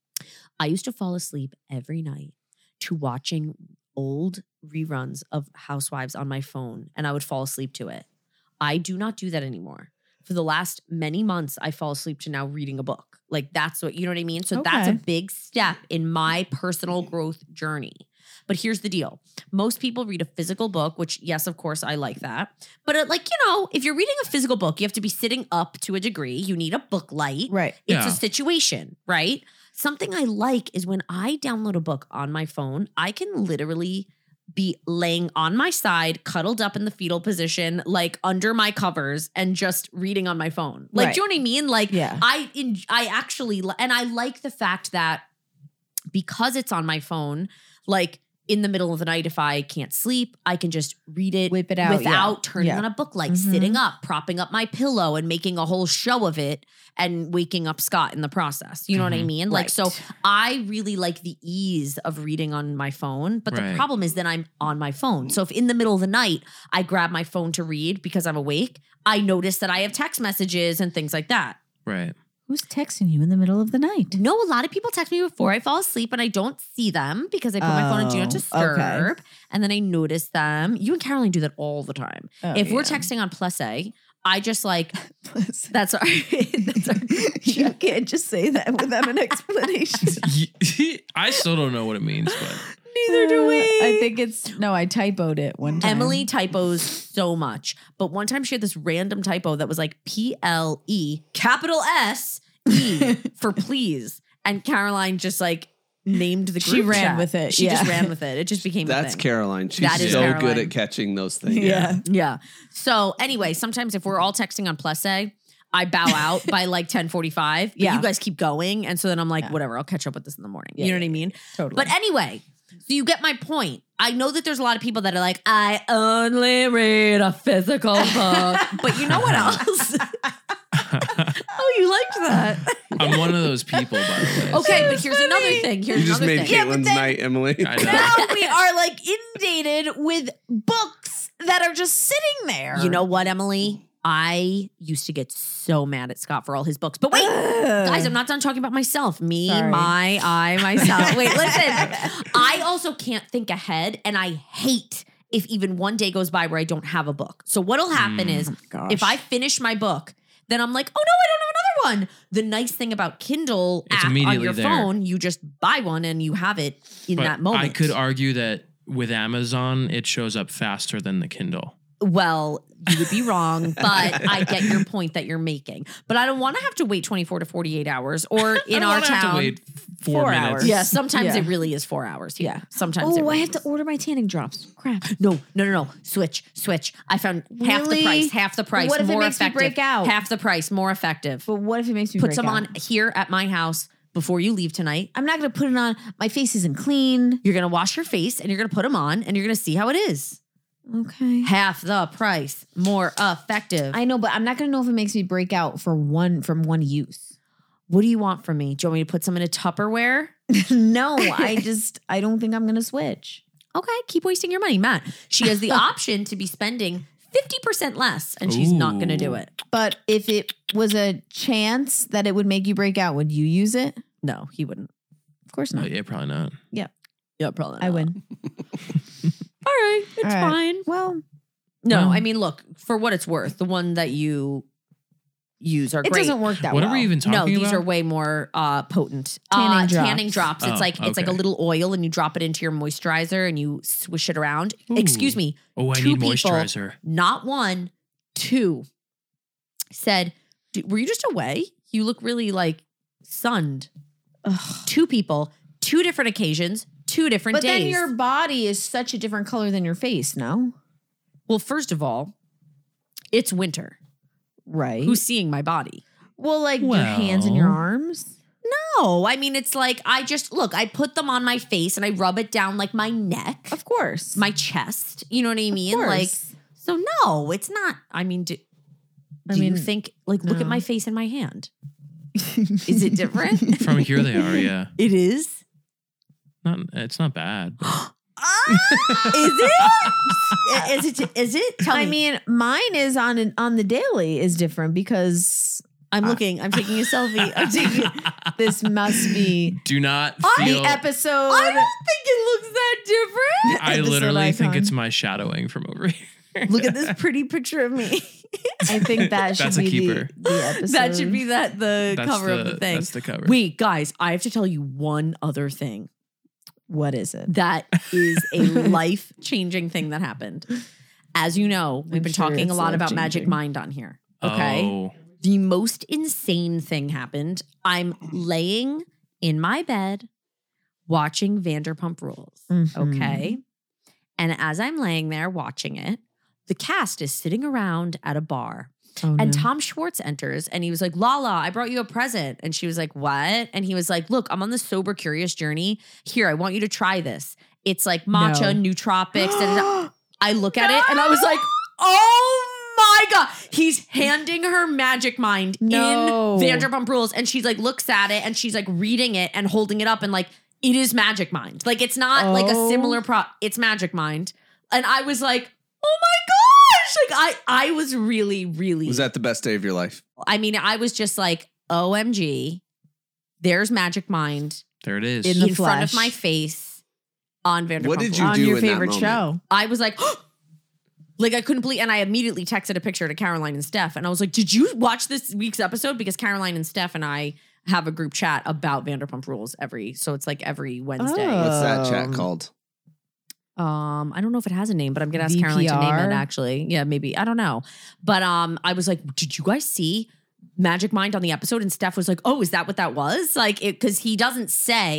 I used to fall asleep every night to watching old reruns of Housewives on my phone, and I would fall asleep to it. I do not do that anymore. For the last many months, I fall asleep to now reading a book. Like that's what, you know what I mean? So that's a Okay. big step in my personal growth journey. But here's the deal. Most people read a physical book, which yes, of course, I like that. But uh, like, you know, if you're reading a physical book, you have to be sitting up to a degree. You need a book light. Right. It's Yeah. a situation, right? Something I like is when I download a book on my phone, I can literally be laying on my side, cuddled up in the fetal position, like under my covers and just reading on my phone. Like, Right. do you know what I mean? Like, Yeah. I, in, I actually, li- and I like the fact that because it's on my phone, like in the middle of the night, if I can't sleep, I can just read it Whip it out, without yeah. turning Yeah. on a book light, Mhm. sitting up, propping up my pillow and making a whole show of it and waking up Scott in the process. You know what I Mhm. mean? Like, so Right. I really like the ease of reading on my phone, but the Right. problem is that I'm on my phone. So if in the middle of the night, I grab my phone to read because I'm awake, I notice that I have text messages and things like that. Right. Who's texting you in the middle of the night? No, a lot of people text me before I fall asleep and I don't see them because I put my phone on Do Not Oh, Disturb. okay. And then I notice them. You and Caroline do that all the time. Oh, if we're yeah. texting on Plus A, I just like, Listen, that's our, that's our you can't just say that without an explanation. I still don't know what it means, but neither do we. I think it's no. I typoed it one time. Emily typos so much. But one time she had this random typo that was like P L E, capital S E for please. And Caroline just like named the group She ran chat. with it, She just yeah. ran with it. It just became That's a thing. Caroline. She's That is so Caroline. good at catching those things. Yeah. Yeah. So anyway, sometimes if we're all texting on Plus A, I bow out by like ten forty-five. But Yeah. you guys keep going. And so then I'm like, Yeah. whatever, I'll catch up with this in the morning. Yeah, you know yeah, what I mean? Totally. But anyway, so you get my point. I know that there's a lot of people that are like, I only read a physical book. But you know what else? Oh, you liked that. I'm one of those people, by the way. Okay, so- but here's another thing. Here's You just another made thing. Caitlin's then- night, Emily. I know. now we are like inundated with books that are just sitting there. You know what, Emily? I used to get so mad at Scott for all his books. But wait, guys, I'm not done talking about myself. Me, Sorry. my, I, myself. Wait, listen. I also can't think ahead, and I hate if even one day goes by where I don't have a book. So what'll happen Mm. is gosh. if I finish my book, then I'm like, oh no, I don't have another one. The nice thing about Kindle It's app on immediately your there. phone, you just buy one and you have it in But that moment. I could argue that with Amazon, it shows up faster than the Kindle. Well, you would be wrong, but I get your point that you're making. But I don't want to have to wait twenty-four to forty-eight hours or in I don't our wanna have town. to wait four, Four minutes. hours. Yeah, sometimes Yeah. it really is four hours. here. Yeah. Sometimes it Oh, I really have to is. order my tanning drops. Crap. No, no, no, no. Switch, switch. I found half the Really? price, half the price, what if it more makes me effective. break out? Half the price, more effective. But what if it makes me Put break some out? on here at my house before you leave tonight. I'm not going to put it on. My face isn't clean. You're going to wash your face and you're going to put them on and you're going to see how it is. Okay. Half the price, more effective. I know, but I'm not going to know if it makes me break out for one from one use. What do you want from me? Do you want me to put some in a Tupperware? No, I just I don't think I'm going to switch. Okay, keep wasting your money, Matt. She has the option to be spending fifty percent less and she's not going to do Ooh. it. But if it was a chance that it would make you break out, would you use it? No, he wouldn't. Of course Oh, not. yeah, probably not. Yeah, probably I win. All right, it's All right. fine. Well, No, Well. I mean, look, for what it's worth, the one that you use are it great. doesn't work that What well. are we even talking No, about? these are way more uh, potent. Tanning uh, drops. Tanning drops. It's Oh, like it's like a okay. little oil, and you drop it into your moisturizer, and you swish it around. Ooh. Excuse me, Oh, I two need people, moisturizer. not one, two, said, "D- were you just away? You look really like sunned. Ugh. Two people, two different occasions, two different But days. then your body is such a different color than your face, no? well, first of all, it's winter. Right. Who's seeing my body? well, like your hands and your Well. arms? No, I mean, it's like I just look, I put them on my face and I rub it down like my neck, Of course. my chest. You know what I Of mean? Like, course. so no, it's not. I mean, do, I do you mean, think, like, look no. at my face and my hand? Is it different? From here they are, yeah. It is. Not it's not bad. but- Is it? Is it? Is it? Tell I me. mean, mine is on an, on the daily is different because I'm looking. I'm taking a selfie. I'm taking. this must be Do not the feel. episode. I don't think it looks that different. I episode literally think icon. it's my shadowing from over here. Look at this pretty picture of me. I think that should That's a be the, keeper. the episode. That should be that the That's cover of the- the thing. that's the cover. Wait, guys, I have to tell you one other thing. What is it? That is a life changing thing that happened. As you know, we've I'm been sure talking a it's lot about Magic life-changing. Mind on here. Okay. Oh, The most insane thing happened. I'm laying in my bed watching Vanderpump Rules. Mhm. Okay. And as I'm laying there watching it, the cast is sitting around at a bar. Oh, And no. Tom Schwartz enters and he was like, Lala, I brought you a present. And she was like, what? And he was like, look, I'm on this sober, curious journey. Here, I want you to try this. It's like matcha, nootropics. da, da, da. I look at it and I was like, oh my God. He's handing her Magic Mind No. in Vanderpump Rules. And she's like, looks at it and she's like reading it and holding it up and like, it is Magic Mind. Like, it's not like a Oh. similar prop. It's Magic Mind. And I was like, oh my gosh. Like, I, I was really, really. Was that the best day of your life? I mean, I was just like, O M G, there's Magic Mind there it is. In in, the front of flesh. my face on Vanderpump What did Rules. you on do your in that favorite moment? show. I was like, like I couldn't believe, and I immediately texted a picture to Caroline and Steph, and I was like, did you watch this week's episode? Because Caroline and Steph and I have a group chat about Vanderpump Rules every, so it's like every Wednesday. Oh. What's that chat Um, called? Um, I don't know if it has a name, but I'm gonna ask Caroline to name V P it. R? Actually, yeah, maybe I don't know. But um, I was like, did you guys see Magic Mind on the episode? And Steph was like, oh, is that what that was? Like, it because he doesn't say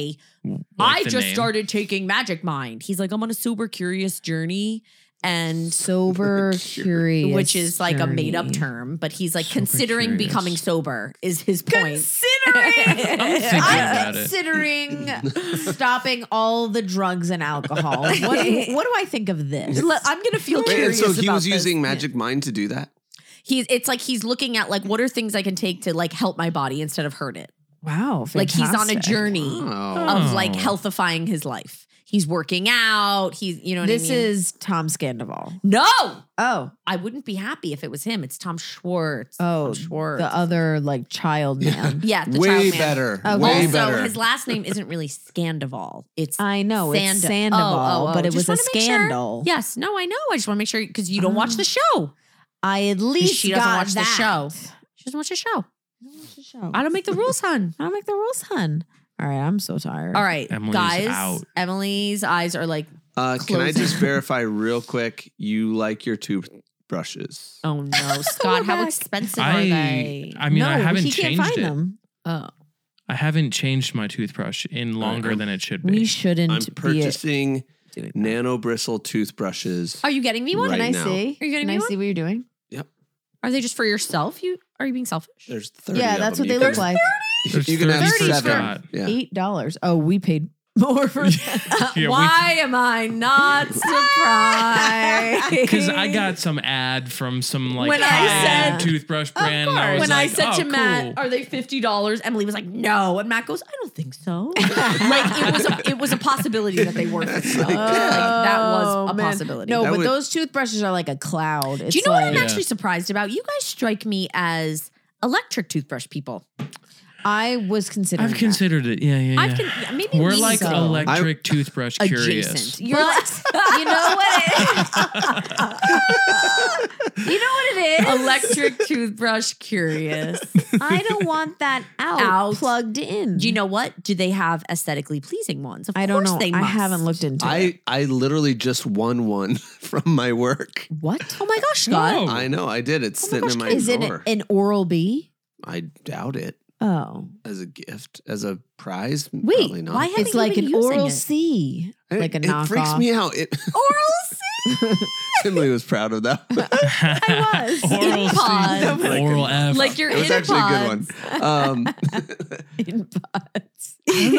like I the just name. started taking Magic Mind. He's like, I'm on a sober curious journey. And Sober curious, which is like a made up journey. term, but he's like Sober considering curious. becoming sober is his point. Considering, I'm thinking about I'm it. considering stopping all the drugs and alcohol. What do, what do I think of this? L- I'm gonna feel Wait, and curious. so he about was this. using Magic Mind to do that? He's it's like he's looking at like what are things I can take to like help my body instead of hurt it. Wow, Like he's on a fantastic. journey Oh. of like Oh. healthifying his life. He's working out. He's you know what This I mean? is Tom Scandival. no. Oh, I wouldn't be happy if it was him. It's Tom Schwartz. oh, Tom Schwartz. the other like child man. yeah, the Way child man. better. Okay. Way Also, better. his last name isn't really Scandival. It's I know it's Sand- Sandoval, Oh, oh, oh. but it Just was a wanna make sure. scandal. Yes, no, I know. I just want to make sure because you don't watch Oh. the show. I at least She doesn't got watch the that. show. She doesn't watch the show. I don't watch the show. I don't make the rules, hun. I don't make the rules, hun. All right, I'm so tired. All right, Emily's guys. out. Emily's eyes are like, Uh, can I Closing. just verify real quick? You like your toothbrushes? oh no, Scott, how back. expensive are I, they? I mean, I No, haven't he can't changed find it. them. Oh, I haven't changed my toothbrush in longer I'm- than it should be. We shouldn't I'm be. purchasing doing. nano bristle toothbrushes. Are you getting me one? Right Can I now. see? Are you getting Can me I one? see what you're doing? Are they just for yourself? You are you being selfish? There's thirty. Yeah, of that's them. what You they can- look like. There's You can have thirty for seven. Scott. Yeah. Eight dollars. Oh, we paid more for that. Yeah, we- Why am I not surprised? Because I got some ad from some like When I high-end said- toothbrush brand. and I was when like, I said oh, to cool. Matt, "Are they fifty dollars?" Emily was like, "No," and Matt goes, "I don't think so." like it was, a, it was a possibility that they were fifty dollars. like that was a Oh, man. possibility. No, That but would- those toothbrushes are like a cloud. It's Do you know what I'm like, actually surprised about? You guys strike me as electric toothbrush people. I was considering. I've that. considered it. Yeah, yeah, yeah. I've con- maybe We're we like so. electric toothbrush curious. adjacent. You're But like, you know what it is? You know what it is? electric toothbrush curious. I don't want that out, Out. plugged in. Do you know what? Do they have aesthetically pleasing ones? Of I don't course know. They I must. haven't looked into it. I I literally just won one from my work. What? Oh my gosh, Scott! Whoa. I know I did. It's Oh my sitting gosh, in my Is it drawer. an Oral B? I doubt it. Oh, As a gift, as a prize, Wait, probably not. why haven't it's you like been an using Oral it? C, It- like a it knockoff. freaks me out. It Oral Emily was proud of that. I was. Oral Pod. C, oral F. Like your It was inner actually a good one. pods. Um, in pots.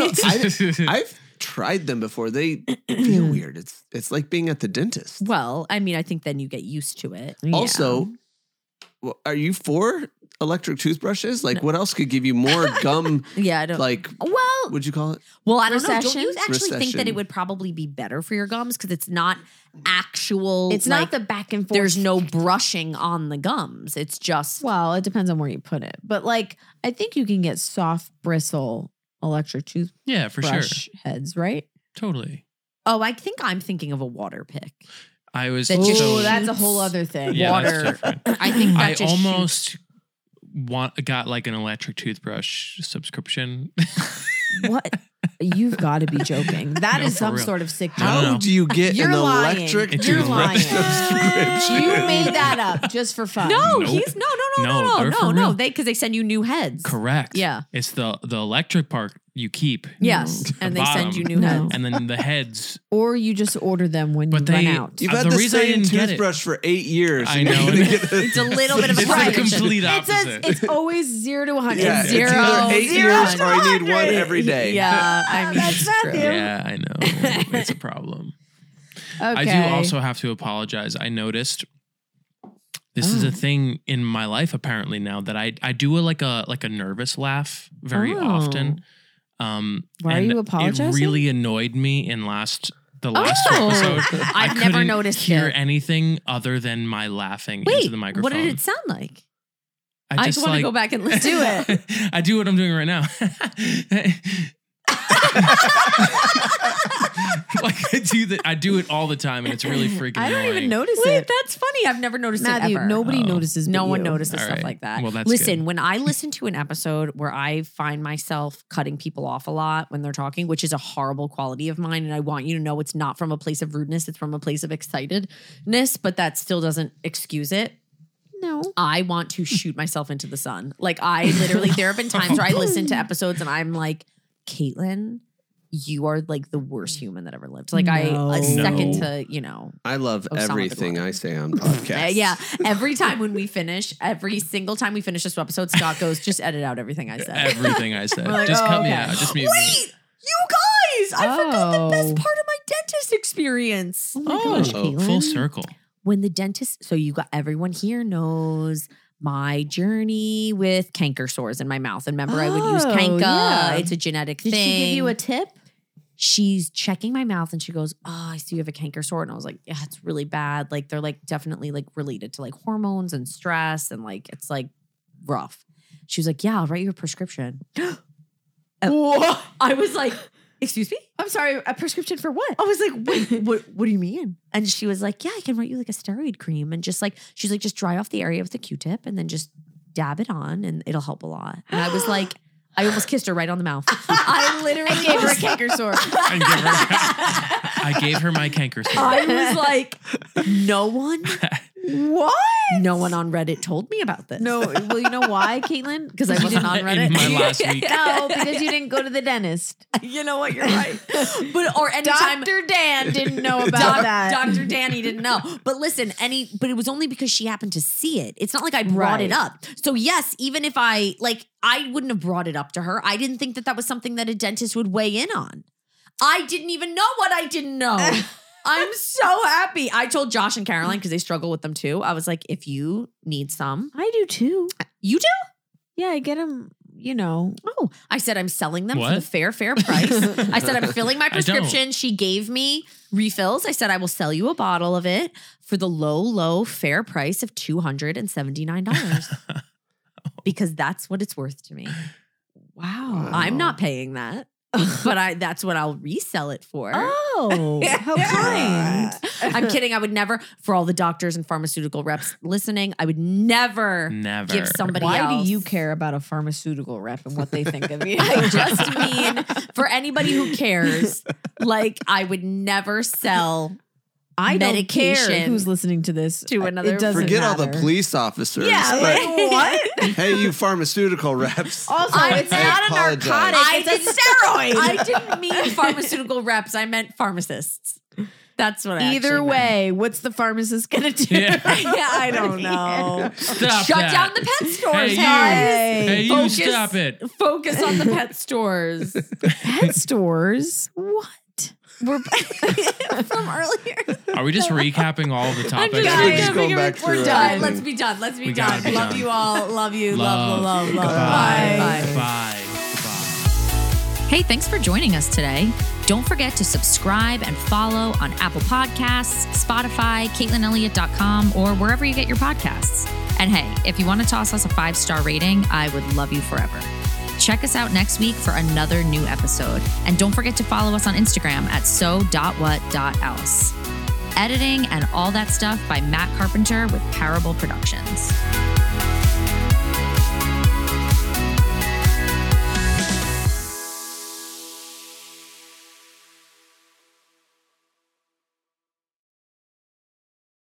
I, I've tried them before. They feel weird. It's it's like being at the dentist. Well, I mean, I think then you get used to it. Also, well, are you for electric toothbrushes? Like, what else could give you more gum? Yeah, I don't. Like, well, what'd you call it? well, I don't know. Don't recession? you actually think that Recession. it would probably be better for your gums because it's not actual? it's like, not the back and forth. There's no brushing on the gums. It's just. Well, it depends on where you put it, but like I think you can get soft bristle electric toothbrush yeah, for sure. heads, right? Totally. Oh, I think I'm thinking of a water pick. I was That just so, Oh, that's a shoots whole other thing. yeah, water. that's different. I think that I just almost want got like an electric toothbrush subscription. What? You've got to be joking. That No, is for some real. sort of sick I don't joke. know. How do you get You're an lying. electric It's You're toothbrush lying. subscription? You made that up just for fun. No, Nope. he's no, no, no, No, no, they're no, for no, no. real. They because they send you new heads. Correct. Yeah. It's the the electric part you keep. Yes, The and they send bottom. you new No. heads. And then the heads. Or you just order them when But you they- run out. You've Uh, had the the, reason I same didn't get it- toothbrush for eight years. I and you're know. gonna get a- It's a little bit of a It's the subscription. complete It says opposite. it's always zero to one hundred. Yeah, It's it's zero. either eight zero years to or I need one one hundred. every day. Yeah, I mean, That's it's not true. him. Yeah, I know. It's a problem. Okay. I do also have to apologize. I noticed this is Oh. a thing in my life apparently now that I I do a like a like a nervous laugh very Oh. often. Um Why are and you apologizing? It really annoyed me in last the last Oh. episode. I I've never couldn't noticed hear it. anything other than my laughing Wait, into the microphone. what did it sound like? I I just want to like go back and listen to it. I do what I'm doing right now. like I do that. I do it all the time, and it's really freaking I don't annoying. even notice Wait, it. that's funny. I've never noticed Matthew, it ever. nobody Oh. notices. No but one you. notices All stuff right. like that. Well, that's Listen, good. when I listen to an episode where I find myself cutting people off a lot when they're talking, which is a horrible quality of mine, and I want you to know it's not from a place of rudeness, it's from a place of excitedness, but that still doesn't excuse it. No. I want to shoot myself into the sun. Like I literally, there have been times where I listen to episodes and I'm like, Caitlin, you are like the worst human that ever lived. Like No. I, a second No. to, you know, I love Osama bin everything Laden. I say on podcasts. Uh, yeah. Every time when we finish, every single time we finish this episode, Scott goes, just edit out everything I said. Everything I said. We're like, just oh, cut me okay. out. Just mute me. Wait, you guys, I forgot the best Oh. part of my dentist experience. Oh my Oh, gosh, oh, Caitlin. full circle. When the dentist, so you got everyone here knows my journey with canker sores in my mouth. And remember, I would use Oh, canker. yeah. It's a genetic Did thing. she give you a tip? She's checking my mouth and she goes, "Oh, I see you have a canker sore." And I was like, "Yeah, it's really bad. Like they're like definitely like related to like hormones and stress and like it's like rough." She was like, "Yeah, I'll write you a prescription." What? I was like, "Excuse me?" I'm sorry, a prescription for what? I was like, Wait, what, what do you mean? And she was like, yeah, I can write you like a steroid cream. And just like, she's like, just dry off the area with a Q-tip and then just dab it on and it'll help a lot. And I was like, I almost kissed her right on the mouth. I literally Gave her a canker sore. I gave her, I gave her my canker sore. I was like, no one, What? no one on Reddit told me about this. No, well, you know why, Caitlin? Because I wasn't on Reddit. In my last week. No, because you didn't go to the dentist. You know what? You're right. But, or anytime. Doctor Dan didn't know about Doc- that. Doctor Danny didn't know. But listen, any but it was only because she happened to see it. It's not like I brought it Right. up. So yes, even if I like I wouldn't have brought it up to her. I didn't think that that was something that a dentist would weigh in on. I didn't even know what I didn't know. I'm so happy. I told Josh and Caroline because they struggle with them too. I was like, if you need some, I do too. you do. Yeah, I get them, you know. Oh, I said I'm selling them for What? the fair, fair price. I said I'm filling my I don't. prescription. She gave me refills. I said I will sell you a bottle of it for the low, low, fair price of two hundred seventy-nine dollars because that's what it's worth to me. Wow. I'm not paying that, but I that's what I'll resell it for. Oh, how kind. I'm kidding. I would never, for all the doctors and pharmaceutical reps listening, I would never Never. give somebody Why else. do you care about a pharmaceutical rep and what they think of you? I just mean for anybody who cares, like I would never sell I don't medication care who's listening to this. to another- It doesn't Forget all the matter. police officers. Yeah, but like what? hey, you pharmaceutical reps. Also, I- it's I not a apologize. narcotic. I it's a steroid. I didn't mean pharmaceutical reps. I meant pharmacists. That's what I Either actually way, what's the pharmacist gonna do? Yeah. meant. Yeah, I don't know. Stop Shut that. down the pet stores, Hey, you. guys. Hey, you Focus- stop it. Focus on the pet stores. Pet stores? What? We're from earlier. Are we just recapping all the topics? just- Yeah, I we're am just going back We're through done. everything. Let's be done. Let's be We done. gotta be Love done. you all. Love you. Love, love, love, love. Goodbye. Bye. Bye. Goodbye. Goodbye. Hey, thanks for joining us today. Don't forget to subscribe and follow on Apple Podcasts, Spotify, Caitlin Elliott dot com, or wherever you get your podcasts. And hey, if you want to toss us a five-star rating, I would love you forever. Check us out next week for another new episode. And don't forget to follow us on Instagram at so dot what dot else. Editing and all that stuff by Matt Carpenter with Parable Productions.